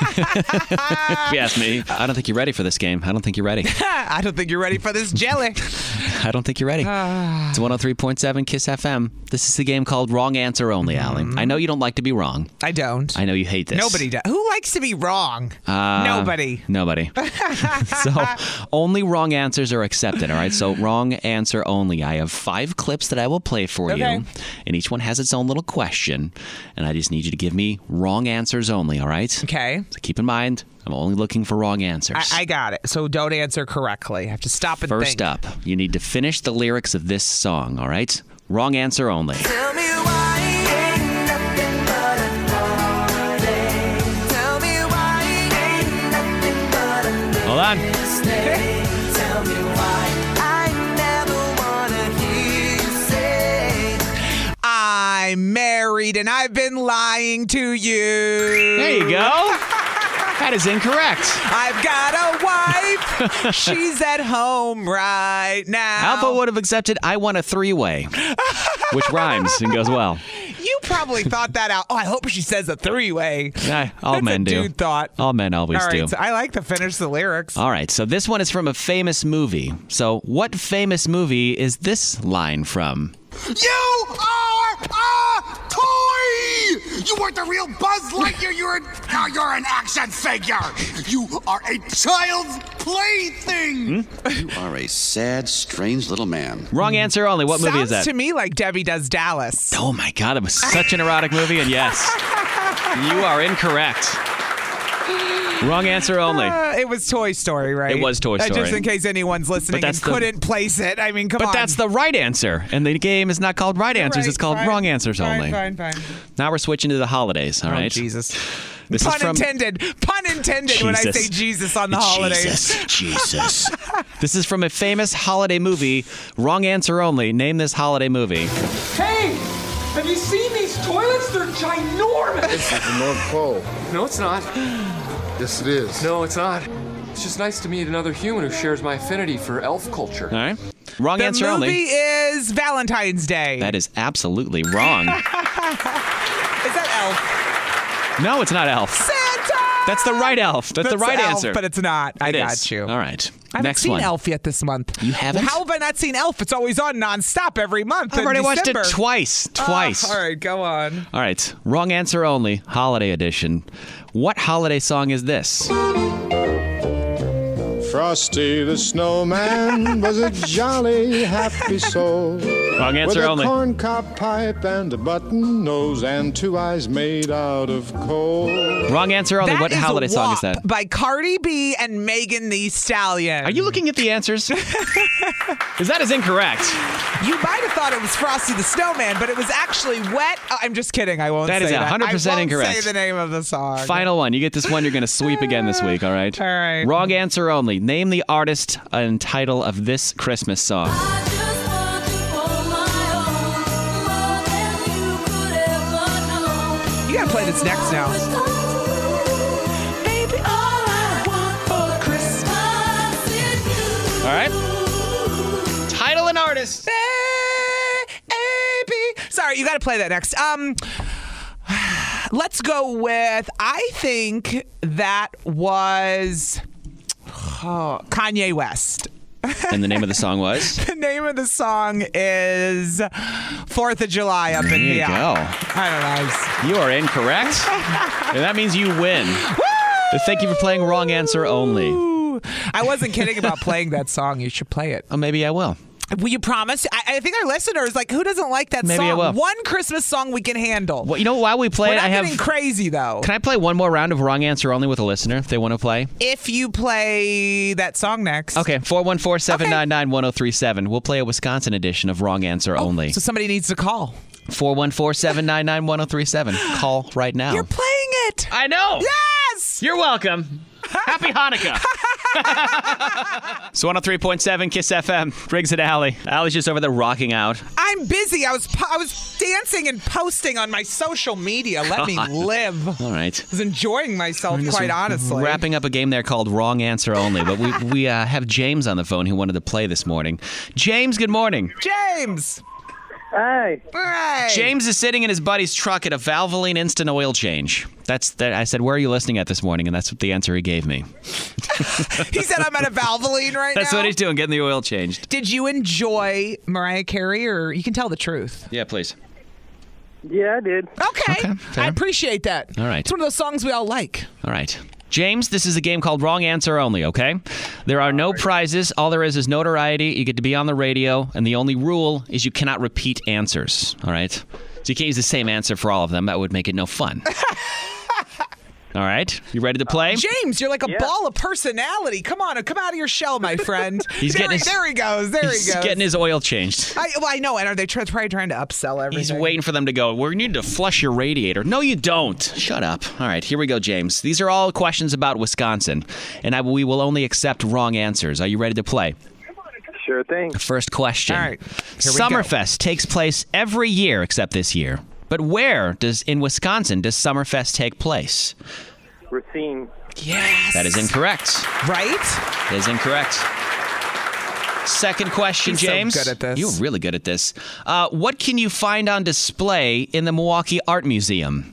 If you ask me. I don't think you're ready for this game. I don't think you're ready. I don't think you're ready for this jelly. I don't think you're ready. It's 103.7 KISS FM. This is the game called Wrong Answer Only, Allie. I know you don't like to be wrong. I don't. I know you hate this. Nobody does. Who likes to be wrong? Nobody. Nobody. So only wrong answers are accepted, all right? So wrong answer only. I have 5 clips that I will play for you, and each one has its own little question, and I just need you to give me wrong answers only, all right? Okay. So keep in mind, I'm only looking for wrong answers. I got it. So don't answer correctly. I have to stop and think. First up, you need to finish the lyrics of this song, all right? Wrong answer only. Tell me why ain't nothing but a party. Tell me why ain't nothing but a Hold on. Tell me why I never wanna hear you say I'm married and I've been lying to you. There you go. That is incorrect. I've got a wife. She's at home right now. Alpha would have accepted I want a 3-way, which rhymes and goes well. You probably thought that out. Oh, I hope she says a 3-way. All men do. Dude thought. All men always do. So I like to finish the lyrics. All right, so this one is from a famous movie. So what famous movie is this line from? You are a toy! You weren't the real Buzz Lightyear. Now you're an action figure. You are a child's plaything. You are a sad, strange little man. Wrong answer only. What movie is that? Sounds to me like Debbie Does Dallas. Oh my God, it was such an erotic movie, and yes, you are incorrect. Wrong answer only. It was Toy Story, right? It was Toy Story. Just in case anyone's listening and couldn't place it. I mean, come on. But that's the right answer. And the game is not called Right Answers. It's called Wrong Answers Only. Fine. Now we're switching to the holidays, all right? Oh, Jesus. This Pun is from intended. Pun intended Jesus. when I say Jesus on the holidays. Jesus. This is from a famous holiday movie. Wrong answer only. Name this holiday movie. Hey! Have you seen these toilets? They're ginormous! This is the North Pole. No, it's not. Yes, it is. No, it's not. It's just nice to meet another human who shares my affinity for elf culture. All right. Wrong answer only. The movie is Valentine's Day. That is absolutely wrong. Is that Elf? No, it's not Elf. Santa! That's the right Elf. That's the right Elf, answer. But it's not. I got is. you. All right. I haven't Next seen one. Elf yet this month. You haven't? How have I not seen Elf? It's always on nonstop every month. I've in already watched it December. twice. All right, go on. All right. Wrong answer only. Holiday edition. What holiday song is this? Frosty the Snowman was a jolly, happy soul. Wrong answer with only. a corncob pipe and a button nose and two eyes made out of coal. Wrong answer only. That What is holiday song is WAP that? by Cardi B and Megan Thee Stallion. Are you looking at the answers? Because that is incorrect. You might have thought it was Frosty the Snowman, but it was actually Wet. I'm just kidding. I won't That say is that. 100% I won't incorrect. say the name of the song. Final one. You get this one, you're going to sweep again this week, all right? All right. Wrong answer only. Name the artist and title of this Christmas song. You gotta play this next now. Baby, all I want for Christmas is you. All right. Title and artist. Baby. Sorry, you gotta play that next. Let's go with, I think that was Kanye West. And the name of the song was? The name of the song is 4th of July up in There you here. go. I don't know. You are incorrect. And that means you win. But thank you for playing Wrong Answer Only. I wasn't kidding about playing that song. You should play it. Oh, maybe I will. Will you promise? I think our listeners, like, who doesn't like that Maybe song? I will. One Christmas song we can handle. Well, you know, while we play We're it, not I have. getting crazy, though. Can I play one more round of Wrong Answer Only with a listener if they want to play? If you play that song next. Okay, 414-799-1037. We'll play a Wisconsin edition of Wrong Answer Only. So somebody needs to call. 414-799-1037. Call right now. You're playing it. I know. Yes. You're welcome. Happy Hanukkah. So 103.7 Kiss FM. Riggs and Allie. Allie's just over there rocking out. I'm busy. I was dancing and posting on my social media. Let me live. All right. I was enjoying myself, Just quite honestly. Wrapping up a game there called Wrong Answer Only. But we have James on the phone who wanted to play this morning. James, good morning. James. Hey. Hey. James is sitting in his buddy's truck at a Valvoline instant oil change. That's that. I said, where are you listening at this morning? And that's what the answer he gave me. He said, I'm at a Valvoline right That's now. what he's doing, getting the oil changed. Did you enjoy Mariah Carey, or you can tell the truth? Yeah, please. Yeah, I did. Okay. I appreciate that. All right. It's one of those songs we all like. All right. James, this is a game called Wrong Answer Only, okay? There are no prizes. All there is notoriety. You get to be on the radio, and the only rule is you cannot repeat answers, all right? So you can't use the same answer for all of them. That would make it no fun. All right. You ready to play? James, you're like a ball of personality. Come on, come out of your shell, my friend. There he goes. He's getting his oil changed. I know. And are they probably trying to upsell everything? He's waiting for them to go, we need to flush your radiator. No, you don't. Shut up. All right, here we go, James. These are all questions about Wisconsin, and we will only accept wrong answers. Are you ready to play? Sure thing. First question. All right. Here we go. Summerfest takes place every year except this year. But where in Wisconsin does Summerfest take place? Racine. Yes. That is incorrect. Right? That is incorrect. Second question, He's so James. good at this. You're really good at this. What can you find on display in the Milwaukee Art Museum?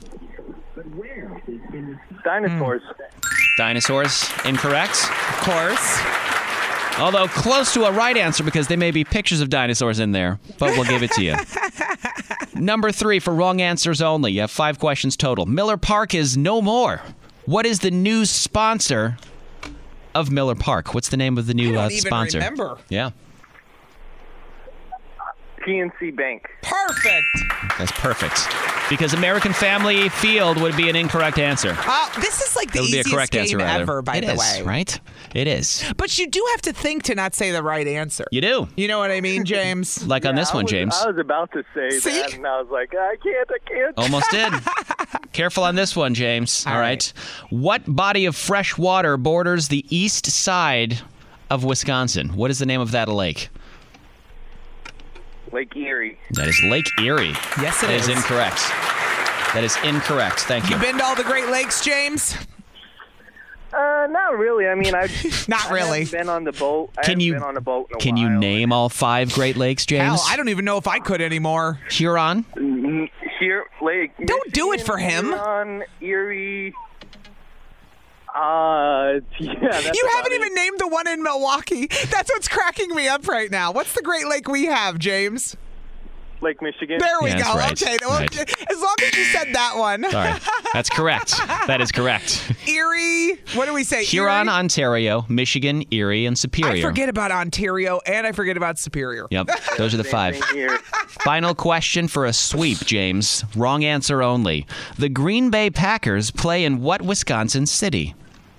Dinosaurs. Dinosaurs, incorrect. Of course. Although close to a right answer because there may be pictures of dinosaurs in there, but we'll give it to you. Number 3 for wrong answers only. You have 5 questions total. Miller Park is no more. What is the news sponsor of Miller Park? What's the name of the new I don't even sponsor? remember. Yeah. PNC Bank. Perfect. That's perfect. Because American Family Field would be an incorrect answer. This is like the It would be a easiest correct game answer, rather. ever, by It the is, way. right? It is. But you do have to think to not say the right answer. You do. You know what I mean, James? Like on this one, James. I was about to say that, and I was like, I can't. Almost did. Careful on this one, James. All right. What body of fresh water borders the east side of Wisconsin? What is the name of that lake? Lake Erie. That is Lake Erie. Yes, it That is. is incorrect. That is incorrect. Thank you. You been to all the Great Lakes, James? Not really. I mean, I Not really. haven't been on the boat. I Can haven't you been on a boat in a Can while. you name all 5 Great Lakes, James? Hell, I don't even know if I could anymore. Huron? Here, Lake. Don't do it for him. Huron, Erie. Yeah. That's You haven't even named the one in Milwaukee. That's what's cracking me up right now. What's the Great Lake we have, James? Lake Michigan. There we Yeah, go. that's right. Okay. Well, Right. as long as you said that one. Sorry. That's correct. That is correct. Erie. What do we say? Huron, Erie? Ontario, Michigan, Erie, and Superior. I forget about Ontario and I forget about Superior. Yep. Those are the 5. Final question for a sweep, James. Wrong answer only. The Green Bay Packers play in what Wisconsin city?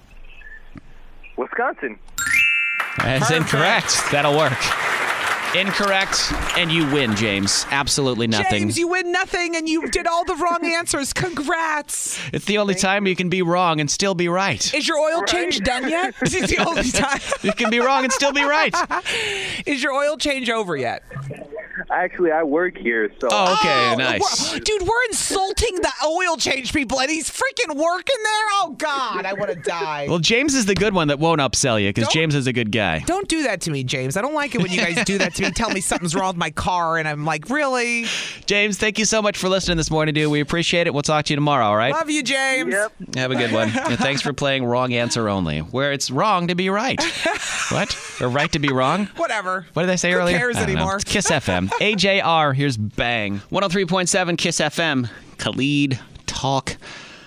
Wisconsin. That's incorrect. That'll work. Incorrect, and you win, James. Absolutely nothing. James, you win nothing and you did all the wrong answers. Congrats. It's the only time you can be wrong and still be right. Is your oil change done yet? This is the only time. You can be wrong and still be right. Is your oil change over yet? Actually, I work here, so. Oh, okay, nice. Dude, we're insulting the oil change people, and he's freaking working there? Oh, God, I want to die. Well, James is the good one that won't upsell you because James is a good guy. Don't do that to me, James. I don't like it when you guys do that to me. Tell me something's wrong with my car, and I'm like, really? James, thank you so much for listening this morning, dude. We appreciate it. We'll talk to you tomorrow, all right? Love you, James. Yep. Have a good one. And thanks for playing Wrong Answer Only, where it's wrong to be right. What? Or right to be wrong? Whatever. What did I say Who earlier? cares I don't know. anymore? It's Kiss FM. AJR, here's Bang. 103.7 Kiss FM. Khalid, Talk.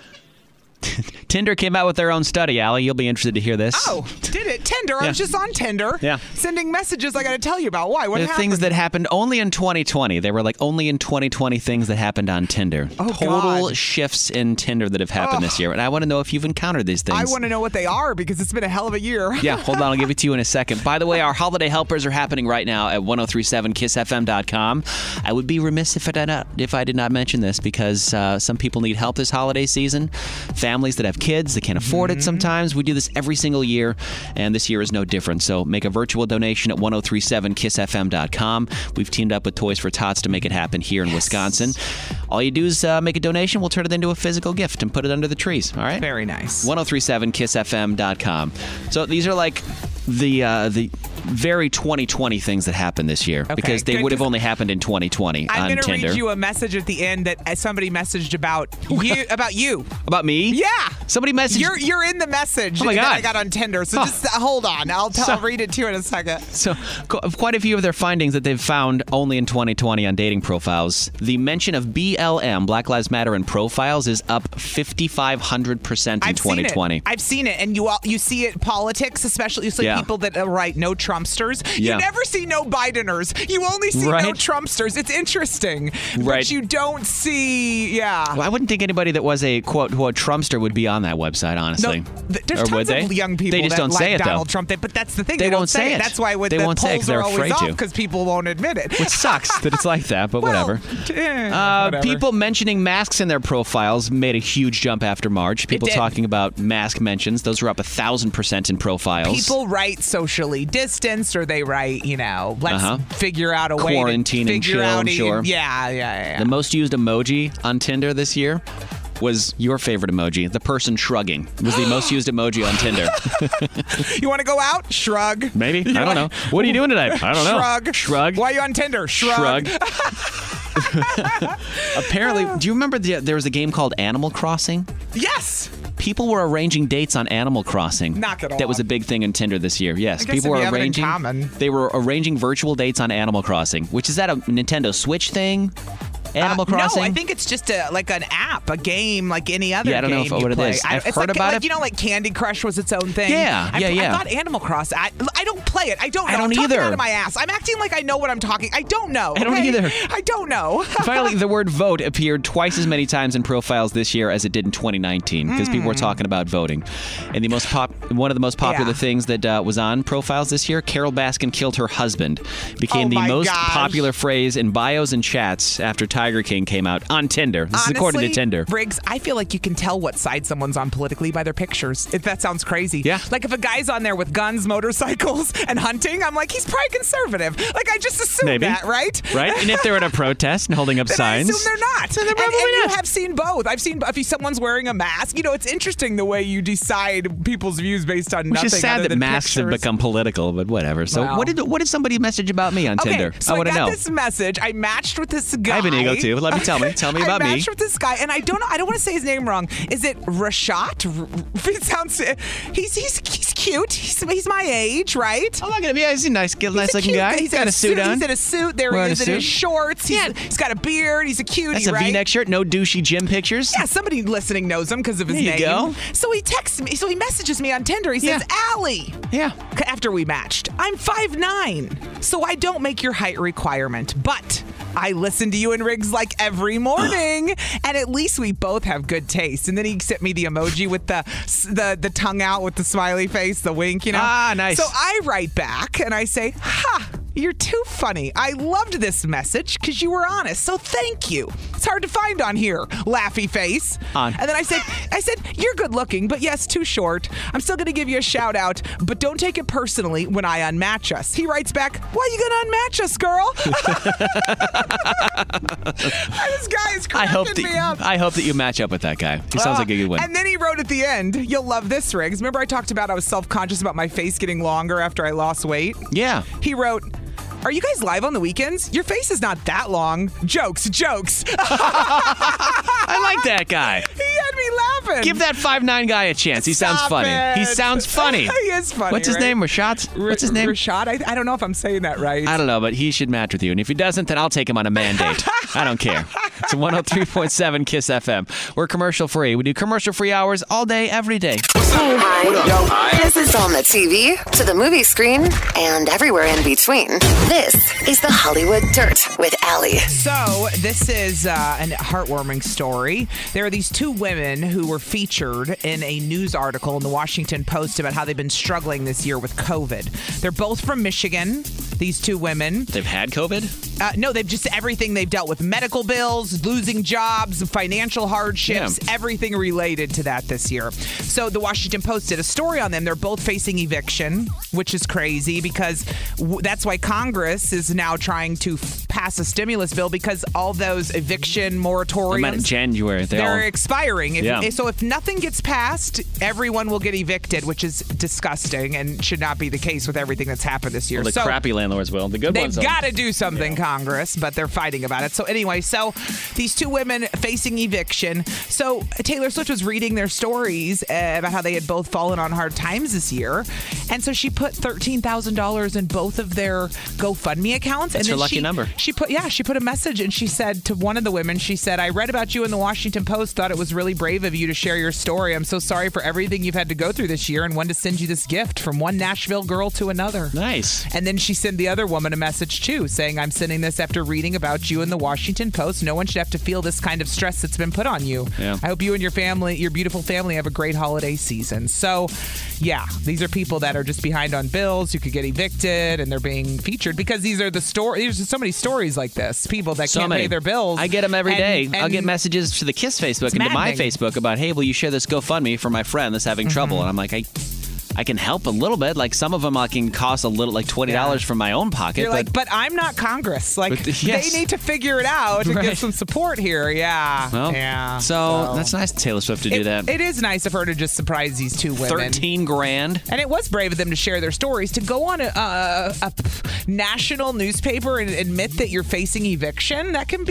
Tinder came out with their own study, Allie. You'll be interested to hear this. Oh, did it? Tinder? I was just on Tinder. Yeah. Sending messages I got to tell you about. Why? What The happened? things that happened only in 2020. They were like only in 2020 things that happened on Tinder. Oh, Total God. shifts in Tinder that have happened this year. And I want to know if you've encountered these things. I want to know what they are because it's been a hell of a year. Yeah, hold on. I'll give it to you in a second. By the way, our holiday helpers are happening right now at 1037kissfm.com. I would be remiss if I did not mention this because some people need help this holiday season. Families that have kids, they can't afford it sometimes. We do this every single year, and this year is no different. So make a virtual donation at 1037kissfm.com. We've teamed up with Toys for Tots to make it happen here in Wisconsin. All you do is make a donation. We'll turn it into a physical gift and put it under the trees. All right? Very nice. 1037kissfm.com. So these are like the very 2020 things that happened this year because they good, would have only happened in 2020 I'm on going to Tinder. read you a message at the end that somebody messaged about you. About you. About me? Yeah. Somebody messaged. You're in the message Oh my that God. I got on Tinder. So just hold on. I'll read it to you in a second. So quite a few of their findings that they've found only in 2020 on dating profiles. The mention of BLM, Black Lives Matter, in profiles is up 5,500% in 2020. I've seen it, and you see it in politics, especially you see people that write no Trumpsters. Yeah. You never see no Bideners. You only see no Trumpsters. It's interesting, Right. but you don't see. Well, I wouldn't think anybody that was a quote Trumpster would be on that website, honestly. There's or tons would they? of young people They just that don't like say it Donald though. Trump. But that's the thing. They don't won't say it. That's why They the won't say it 'cause polls they're are always afraid off to. because people won't admit it. Which sucks that it's like that, but whatever. Whatever. People mentioning masks in their profiles made a huge jump after March. People did. talking about mask mentions. Those were up 1,000% in profiles. People write socially distanced, or they write, let's figure out a way Quarantine to and figure chill, out. I'm sure. Yeah. The most used emoji on Tinder this year was your favorite emoji. The person shrugging was the most used emoji on Tinder. You want to go out? Shrug. Maybe. I don't know. What are you doing tonight? I don't know. Shrug. Shrug. Why are you on Tinder? Shrug. Apparently, do you remember there was a game called Animal Crossing? Yes. People were arranging dates on Animal Crossing. Knock it off. That was a big thing in Tinder this year. Yes, I guess people if were you have it in arranging. common. They were arranging virtual dates on Animal Crossing, which is that a Nintendo Switch thing? Animal Crossing? No, I think it's just like an app, a game like any other game. I don't know what it is. I've heard about it. You know, like Candy Crush was its own thing. Yeah. I thought Animal Crossing. I don't play it. I don't know. I'm talking out of my ass. I'm acting like I know what I'm talking. I don't know. I don't either. I don't know. Finally, the word vote appeared twice as many times in profiles this year as it did in 2019 because people were talking about voting. And one of the most popular things that was on profiles this year, Carol Baskin killed her husband, became the most popular phrase in bios and chats after Tiger King came out on Tinder. This is according to Tinder. Briggs, I feel like you can tell what side someone's on politically by their pictures. If that sounds crazy. Yeah. Like if a guy's on there with guns, motorcycles, and hunting, I'm like, he's probably conservative. Like I just assume that, right? Right. And if they're at a protest and holding up signs, I assume they're not. Then they're probably and not. you have seen both. I've seen if someone's wearing a mask. You know, it's interesting the way you decide people's views based on nothing. Which is sad that masks have become political, but whatever. So what did somebody message about me on Tinder? So I want to know. I got this message. I matched with this guy. I have an ego too. Tell me about me. I matched with this guy, and I don't know. I don't want to say his name wrong. Is it Rashad? It sounds. He's cute. He's my age, right? I'm not gonna be. He's a nice looking guy. He's got a suit on. He's in a suit. There he is in his shorts. He's got a beard. He's a cutie. That's a V-neck shirt. No douchey gym pictures. Yeah, somebody listening knows him because of his name. There you go. So he texts me. So he messages me on Tinder. He says, "Allie." Yeah. After we matched, I'm 5'9", so I don't make your height requirement, but I listen to you and Riggs like every morning, and at least we both have good taste. And then he sent me the emoji with the tongue out with the smiley face, the wink, you know. Ah, nice. So I write back and I say, "Ha, you're too funny. I loved this message because you were honest. So thank you. It's hard to find on here. Laughy face." And then I said, "You're good looking, but yes, too short. I'm still going to give you a shout out, but don't take it personally when I unmatch us." He writes back, "Why are you going to unmatch us, girl?" This guy is cracking me up. I hope that you match up with that guy. He sounds like a good one. And then he wrote at the end, "You'll love this, Riggs. Remember I talked about I was self-conscious about my face getting longer after I lost weight?" Yeah. He wrote, "Are you guys live on the weekends? Your face is not that long. Jokes." I like that guy. He had me laughing. Give that 5'9" guy a chance. He sounds funny. He sounds funny. He is funny. What's his name? Rashad? What's his name? Rashad? I don't know if I'm saying that right. I don't know, but he should match with you. And if he doesn't, then I'll take him on a mandate. I don't care. It's 103.7 KISS FM. We're commercial free. We do commercial free hours all day, every day. Hi. This is on the TV, to the movie screen, and everywhere in between. This is the Hollywood Dirt with Allie. So this is a heartwarming story. There are these two women who were featured in a news article in the Washington Post about how they've been struggling this year with COVID. They're both from Michigan, these two women. They've had COVID? No, they've just everything they've dealt with. Medical bills, losing jobs, financial hardships, everything related to that this year. So the Washington Post did a story on them. They're both facing eviction, which is crazy because that's why Congress is now trying to pass a stimulus bill because all those eviction moratoriums in January, they're expiring. So if nothing gets passed, everyone will get evicted, which is disgusting and should not be the case with everything that's happened this year. Well, the crappy landlords will. The good ones they've got to do something, Congress, but they're fighting about it. So anyway, so these two women facing eviction. So Taylor Swift was reading their stories about how they had both fallen on hard times this year. And so she put $13,000 in both of their GoFundMe accounts. That's and her lucky number. She put a message and she said to one of the women, she said, "I read about you in the Washington Post, thought it was really brave of you to share your story. I'm so sorry for everything you've had to go through this year and wanted to send you this gift from one Nashville girl to another." Nice. And then she sent the other woman a message too, saying, "I'm sending this after reading about you in the Washington Post. No one should have to feel this kind of stress that's been put on you. Yeah. I hope you and your family, your beautiful family, have a great holiday season." So, yeah, these are people that are just behind on bills who could get evicted, and they're being featured because these are the stories. There's so many stories like this. People that can't pay their bills. I get them every day. I'll get messages to the KISS Facebook and to my Facebook about, "Hey, will you share this GoFundMe for my friend that's having trouble?" And I'm like, I can help a little bit. Like some of them can cost a little, like $20 from my own pocket. You're but I'm not Congress. Like they need to figure it out and give some support here. Yeah. Well, So that's nice of Taylor Swift to do that. It is nice of her to just surprise these two women. $13,000. And it was brave of them to share their stories. To go on a national newspaper and admit that you're facing eviction, that can be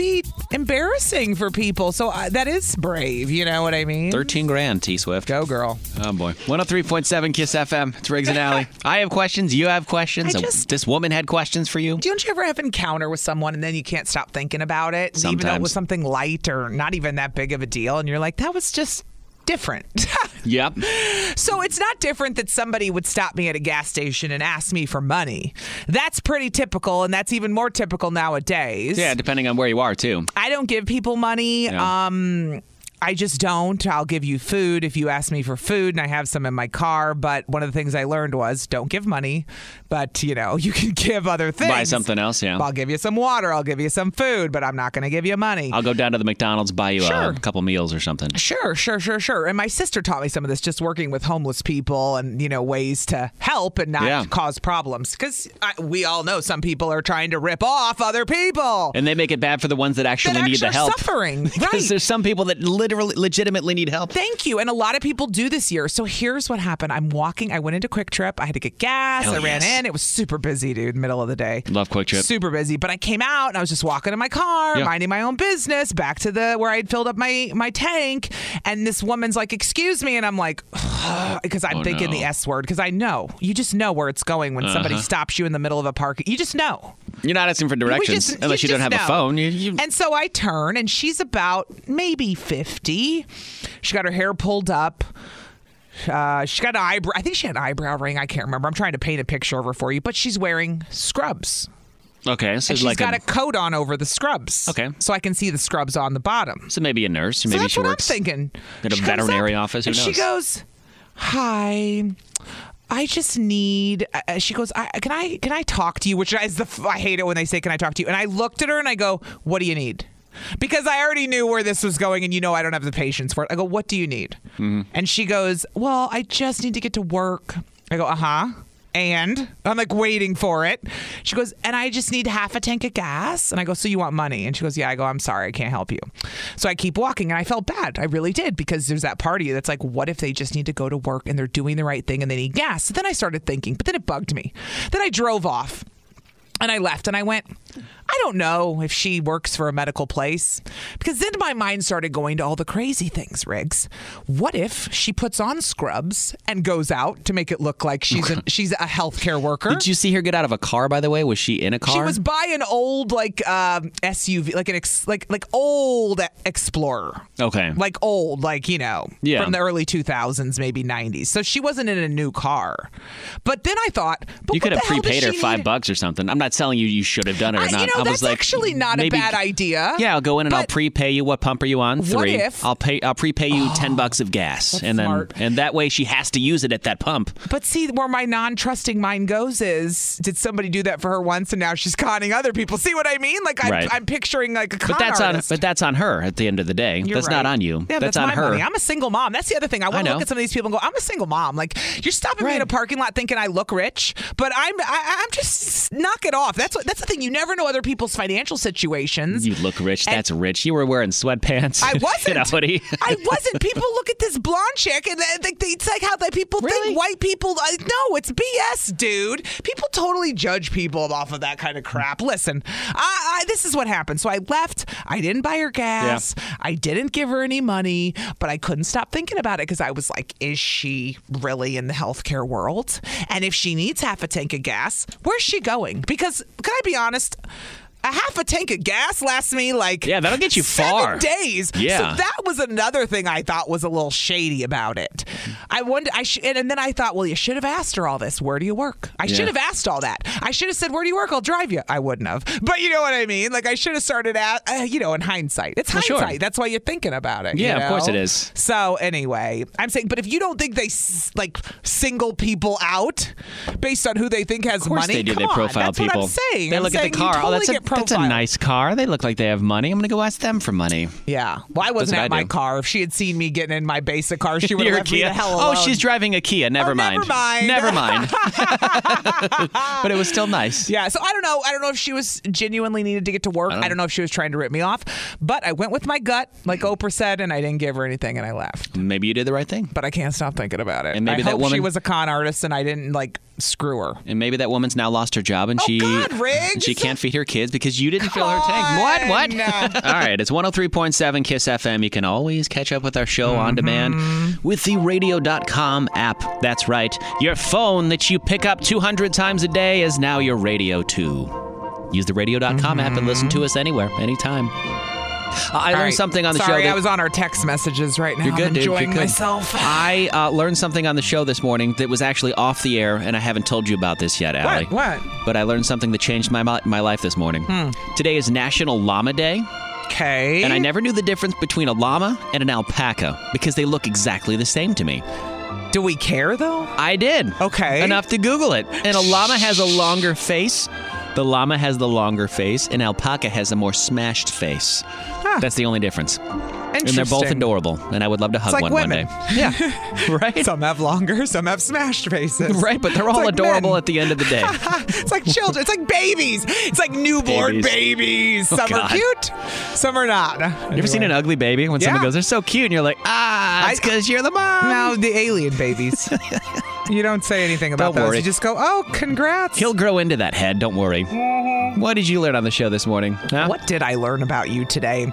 embarrassing for people. So that is brave. You know what I mean? 13 grand, T-Swift. Go, girl. Oh, boy. 103.7 KISS FM. It's Riggs and Alley. I have questions. You have questions. This woman had questions for you. Don't you ever have an encounter with someone and then you can't stop thinking about it? Sometimes. Even though it was something light or not even that big of a deal. And you're like, that was just different. Yep. So it's not different that somebody would stop me at a gas station and ask me for money. That's pretty typical, and that's even more typical nowadays. Yeah, depending on where you are, too. I don't give people money. Yeah. I just don't. I'll give you food if you ask me for food, and I have some in my car. But one of the things I learned was don't give money, but, you know, you can give other things. Buy something else, yeah. I'll give you some water. I'll give you some food, but I'm not going to give you money. I'll go down to the McDonald's, buy you a couple meals or something. Sure. And my sister taught me some of this, just working with homeless people and, you know, ways to help and not cause problems. Because we all know some people are trying to rip off other people. And they make it bad for the ones that actually need the help. Suffering. Because there's some people that legitimately need help. Thank you. And a lot of people do this year. So here's what happened. I'm walking. I went into Quick Trip. I had to get gas. I ran in. It was super busy, dude, middle of the day. Love Quick Trip. Super busy. But I came out and I was just walking in my car, minding my own business, back to where I'd filled up my tank. And this woman's like, excuse me. And I'm like, because I'm thinking the S word. Because I know. You just know where it's going when somebody stops you in the middle of a park. You just know. You're not asking for directions unless you don't have a phone. And so I turn, and she's about maybe 50. She got her hair pulled up. She got an eyebrow. I think she had an eyebrow ring. I can't remember. I'm trying to paint a picture of her for you. But she's wearing scrubs. Okay. So and she's got a coat on over the scrubs. Okay. So I can see the scrubs on the bottom. So maybe a nurse. Or so maybe that's she what works I'm thinking. At a veterinary office. Who knows? She goes, hi. I just need. She goes, can I talk to you? Which is I hate it when they say, "Can I talk to you?" And I looked at her and I go, "What do you need?" Because I already knew where this was going, and I don't have the patience for it. I go, "What do you need?" Mm-hmm. And she goes, "Well, I just need to get to work." I go, And I'm like waiting for it. She goes, and I just need half a tank of gas. And I go, so you want money? And she goes, yeah. I go, I'm sorry, I can't help you. So I keep walking, and I felt bad. I really did, because there's that part of you that's like, what if they just need to go to work and they're doing the right thing and they need gas? So then I started thinking, but then it bugged me. Then I drove off. And I left, and I went, I don't know if she works for a medical place. Because then my mind started going to all the crazy things, Riggs. What if she puts on scrubs and goes out to make it look like she's a healthcare worker? Did you see her get out of a car, by the way? Was she in a car? She was by an old SUV, like old Explorer. Okay. Like old, from the early 2000s, maybe 90s. So she wasn't in a new car. But then I thought, you could have prepaid her $5 or something. I'm not telling you should have done it or not. That's actually not a bad idea. Yeah, I'll go in and I'll prepay you. What pump are you on? 3. What if? I'll prepay you $10 of gas, That's and then smart. and that way she has to use it at that pump. But see, where my non-trusting mind goes is, did somebody do that for her once, and now she's conning other people? See what I mean? Like I'm picturing like a con artist. But that's on her at the end of the day. You're that's right. not on you. Yeah, that's on my her. Money. I'm a single mom. That's the other thing. I want to look at some of these people and go, I'm a single mom. Like, you're stopping me in a parking lot thinking I look rich, but I'm just knock it off. That's the thing. You never know other people's financial situations. You look rich. That's rich. You were wearing sweatpants. I wasn't. In a hoodie. I wasn't. People look at this blonde chick and it's like how people think white people. No, it's BS, dude. People totally judge people off of that kind of crap. Listen, this is what happened. So I left. I didn't buy her gas. Yeah. I didn't give her any money, but I couldn't stop thinking about it because I was like, is she really in the healthcare world? And if she needs half a tank of gas, where's she going? Because, can I be honest? A half a tank of gas lasts me that'll get you 7 days. Yeah. So that was another thing I thought was a little shady about it. I wondered, and then I thought, well, you should have asked her all this. Where do you work? I should have asked all that. I should have said, where do you work? I'll drive you. I wouldn't have. But you know what I mean? Like, I should have started at, in hindsight. It's hindsight. Sure. That's why you're thinking about it. Yeah, of course it is. So anyway, I'm saying, but if you don't think they single people out based on who they think has money, of course they do. They profile that's people. What I'm saying. They look at the car. Totally that's a nice car. They look like they have money. I'm going to go ask them for money. Yeah. Well, I wasn't at my car. If she had seen me getting in my basic car, she would have left me the hell alone. Oh, she's driving a Kia. Never mind. Never mind. But it was still nice. Yeah. So I don't know. I don't know if she was genuinely needed to get to work. I don't know if she was trying to rip me off. But I went with my gut, like Oprah said, and I didn't give her anything, and I left. Maybe you did the right thing. But I can't stop thinking about it. And maybe I that hope woman. She was a con artist, and I didn't screw her. And maybe that woman's now lost her job and she can't feed her kids because you didn't fill her tank. What? No. All right, it's 103.7 KISS FM. You can always catch up with our show on demand with the radio.com app. That's right. Your phone that you pick up 200 times a day is now your radio too. Use the radio.com app and listen to us anywhere, anytime. I learned something on the show. Sorry, I was on our text messages right now. You're good, I'm dude. enjoying You're good. myself. I learned something on the show this morning that was actually off the air, and I haven't told you about this yet, Allie. What? But I learned something that changed my life this morning. Today is National Llama Day. Okay. And I never knew the difference between a llama and an alpaca because they look exactly the same to me. Do we care, though? I did. Okay. Enough to Google it. And a llama has a longer face. The llama has the longer face, and alpaca has a more smashed face. That's the only difference. And they're both adorable, and I would love to hug one women. day. Yeah, right? Some have longer, some have smashed faces. Right, but they're all adorable at the end of the day. It's like children. It's like babies. It's like newborn babies. Some are cute, some are not. You ever seen an ugly baby? When someone goes, they're so cute, and you're like, it's because you're the mom. No, the alien babies. You don't say anything about Don't those. worry. You just go, oh, congrats. He'll grow into that head, don't worry. What did you learn on the show this morning? Huh? What did I learn about you today?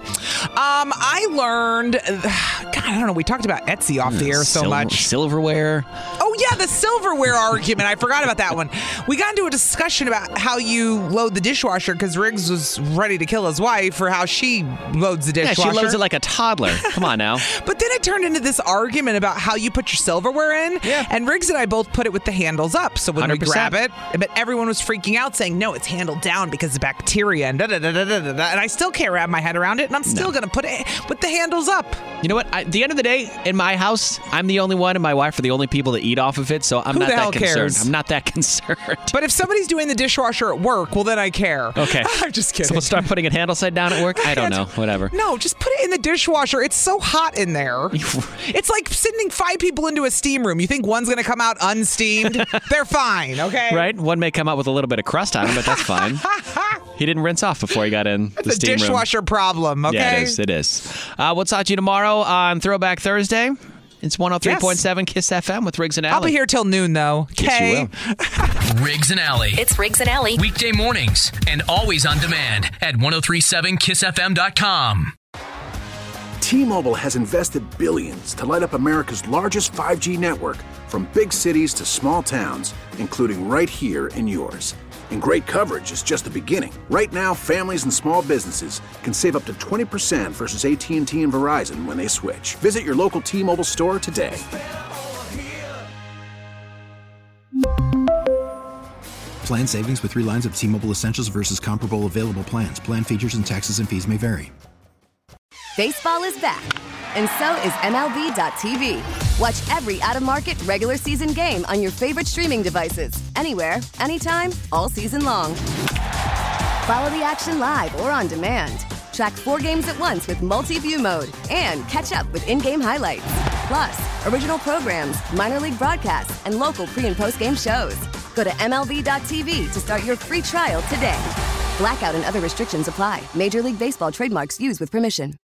I learned, God, I don't know. We talked about Etsy off the air so much. Silverware. Oh, yeah, the silverware argument. I forgot about that one. We got into a discussion about how you load the dishwasher because Riggs was ready to kill his wife for how she loads the dishwasher. Yeah, she loads it like a toddler. Come on now. But then it turned into this argument about how you put your silverware in. Yeah. And Riggs and I both put it with the handles up. So when 100%. We grab it, but everyone was freaking out saying, no, it's handled down because of bacteria and da-da-da-da-da-da. And I still can't wrap my head around it, and I'm still going to put it with the handles up. You know what? At the end of the day, in my house, I'm the only one and my wife are the only people that eat off of it, so I'm not that concerned. Cares? I'm not that concerned. But if somebody's doing the dishwasher at work, well, then I care. Okay. I'm just kidding. So we'll start putting it handle side down at work? I don't know. Whatever. No, just put it in the dishwasher. It's so hot in there. It's like sending 5 people into a steam room. You think one's going to come out unsteamed? They're fine, okay? Right? One may come out with a little bit of crust on him, but that's fine. He didn't rinse off before he got in the steam room. It's a dishwasher problem, okay? Yeah, it is. We'll talk to you tomorrow on Throwback Thursday. It's 103.7 KISS FM with Riggs and Allie. I'll be here till noon, though. Yes, you will. Riggs and Allie. It's Riggs and Allie. Weekday mornings and always on demand at 1037kissfm.com. T-Mobile has invested billions to light up America's largest 5G network, from big cities to small towns, including right here in yours. And great coverage is just the beginning. Right now, families and small businesses can save up to 20% versus AT&T and Verizon when they switch. Visit your local T-Mobile store today. Plan savings with 3 lines of T-Mobile Essentials versus comparable available plans. Plan features and taxes and fees may vary. Baseball is back, and so is MLB.tv. Watch every out-of-market regular season game on your favorite streaming devices, anywhere, anytime, all season long. Follow the action live or on demand. Track 4 games at once with multi-view mode and catch up with in-game highlights. Plus, original programs, minor league broadcasts, and local pre- and post-game shows. Go to MLB.tv to start your free trial today. Blackout and other restrictions apply. Major League Baseball trademarks used with permission.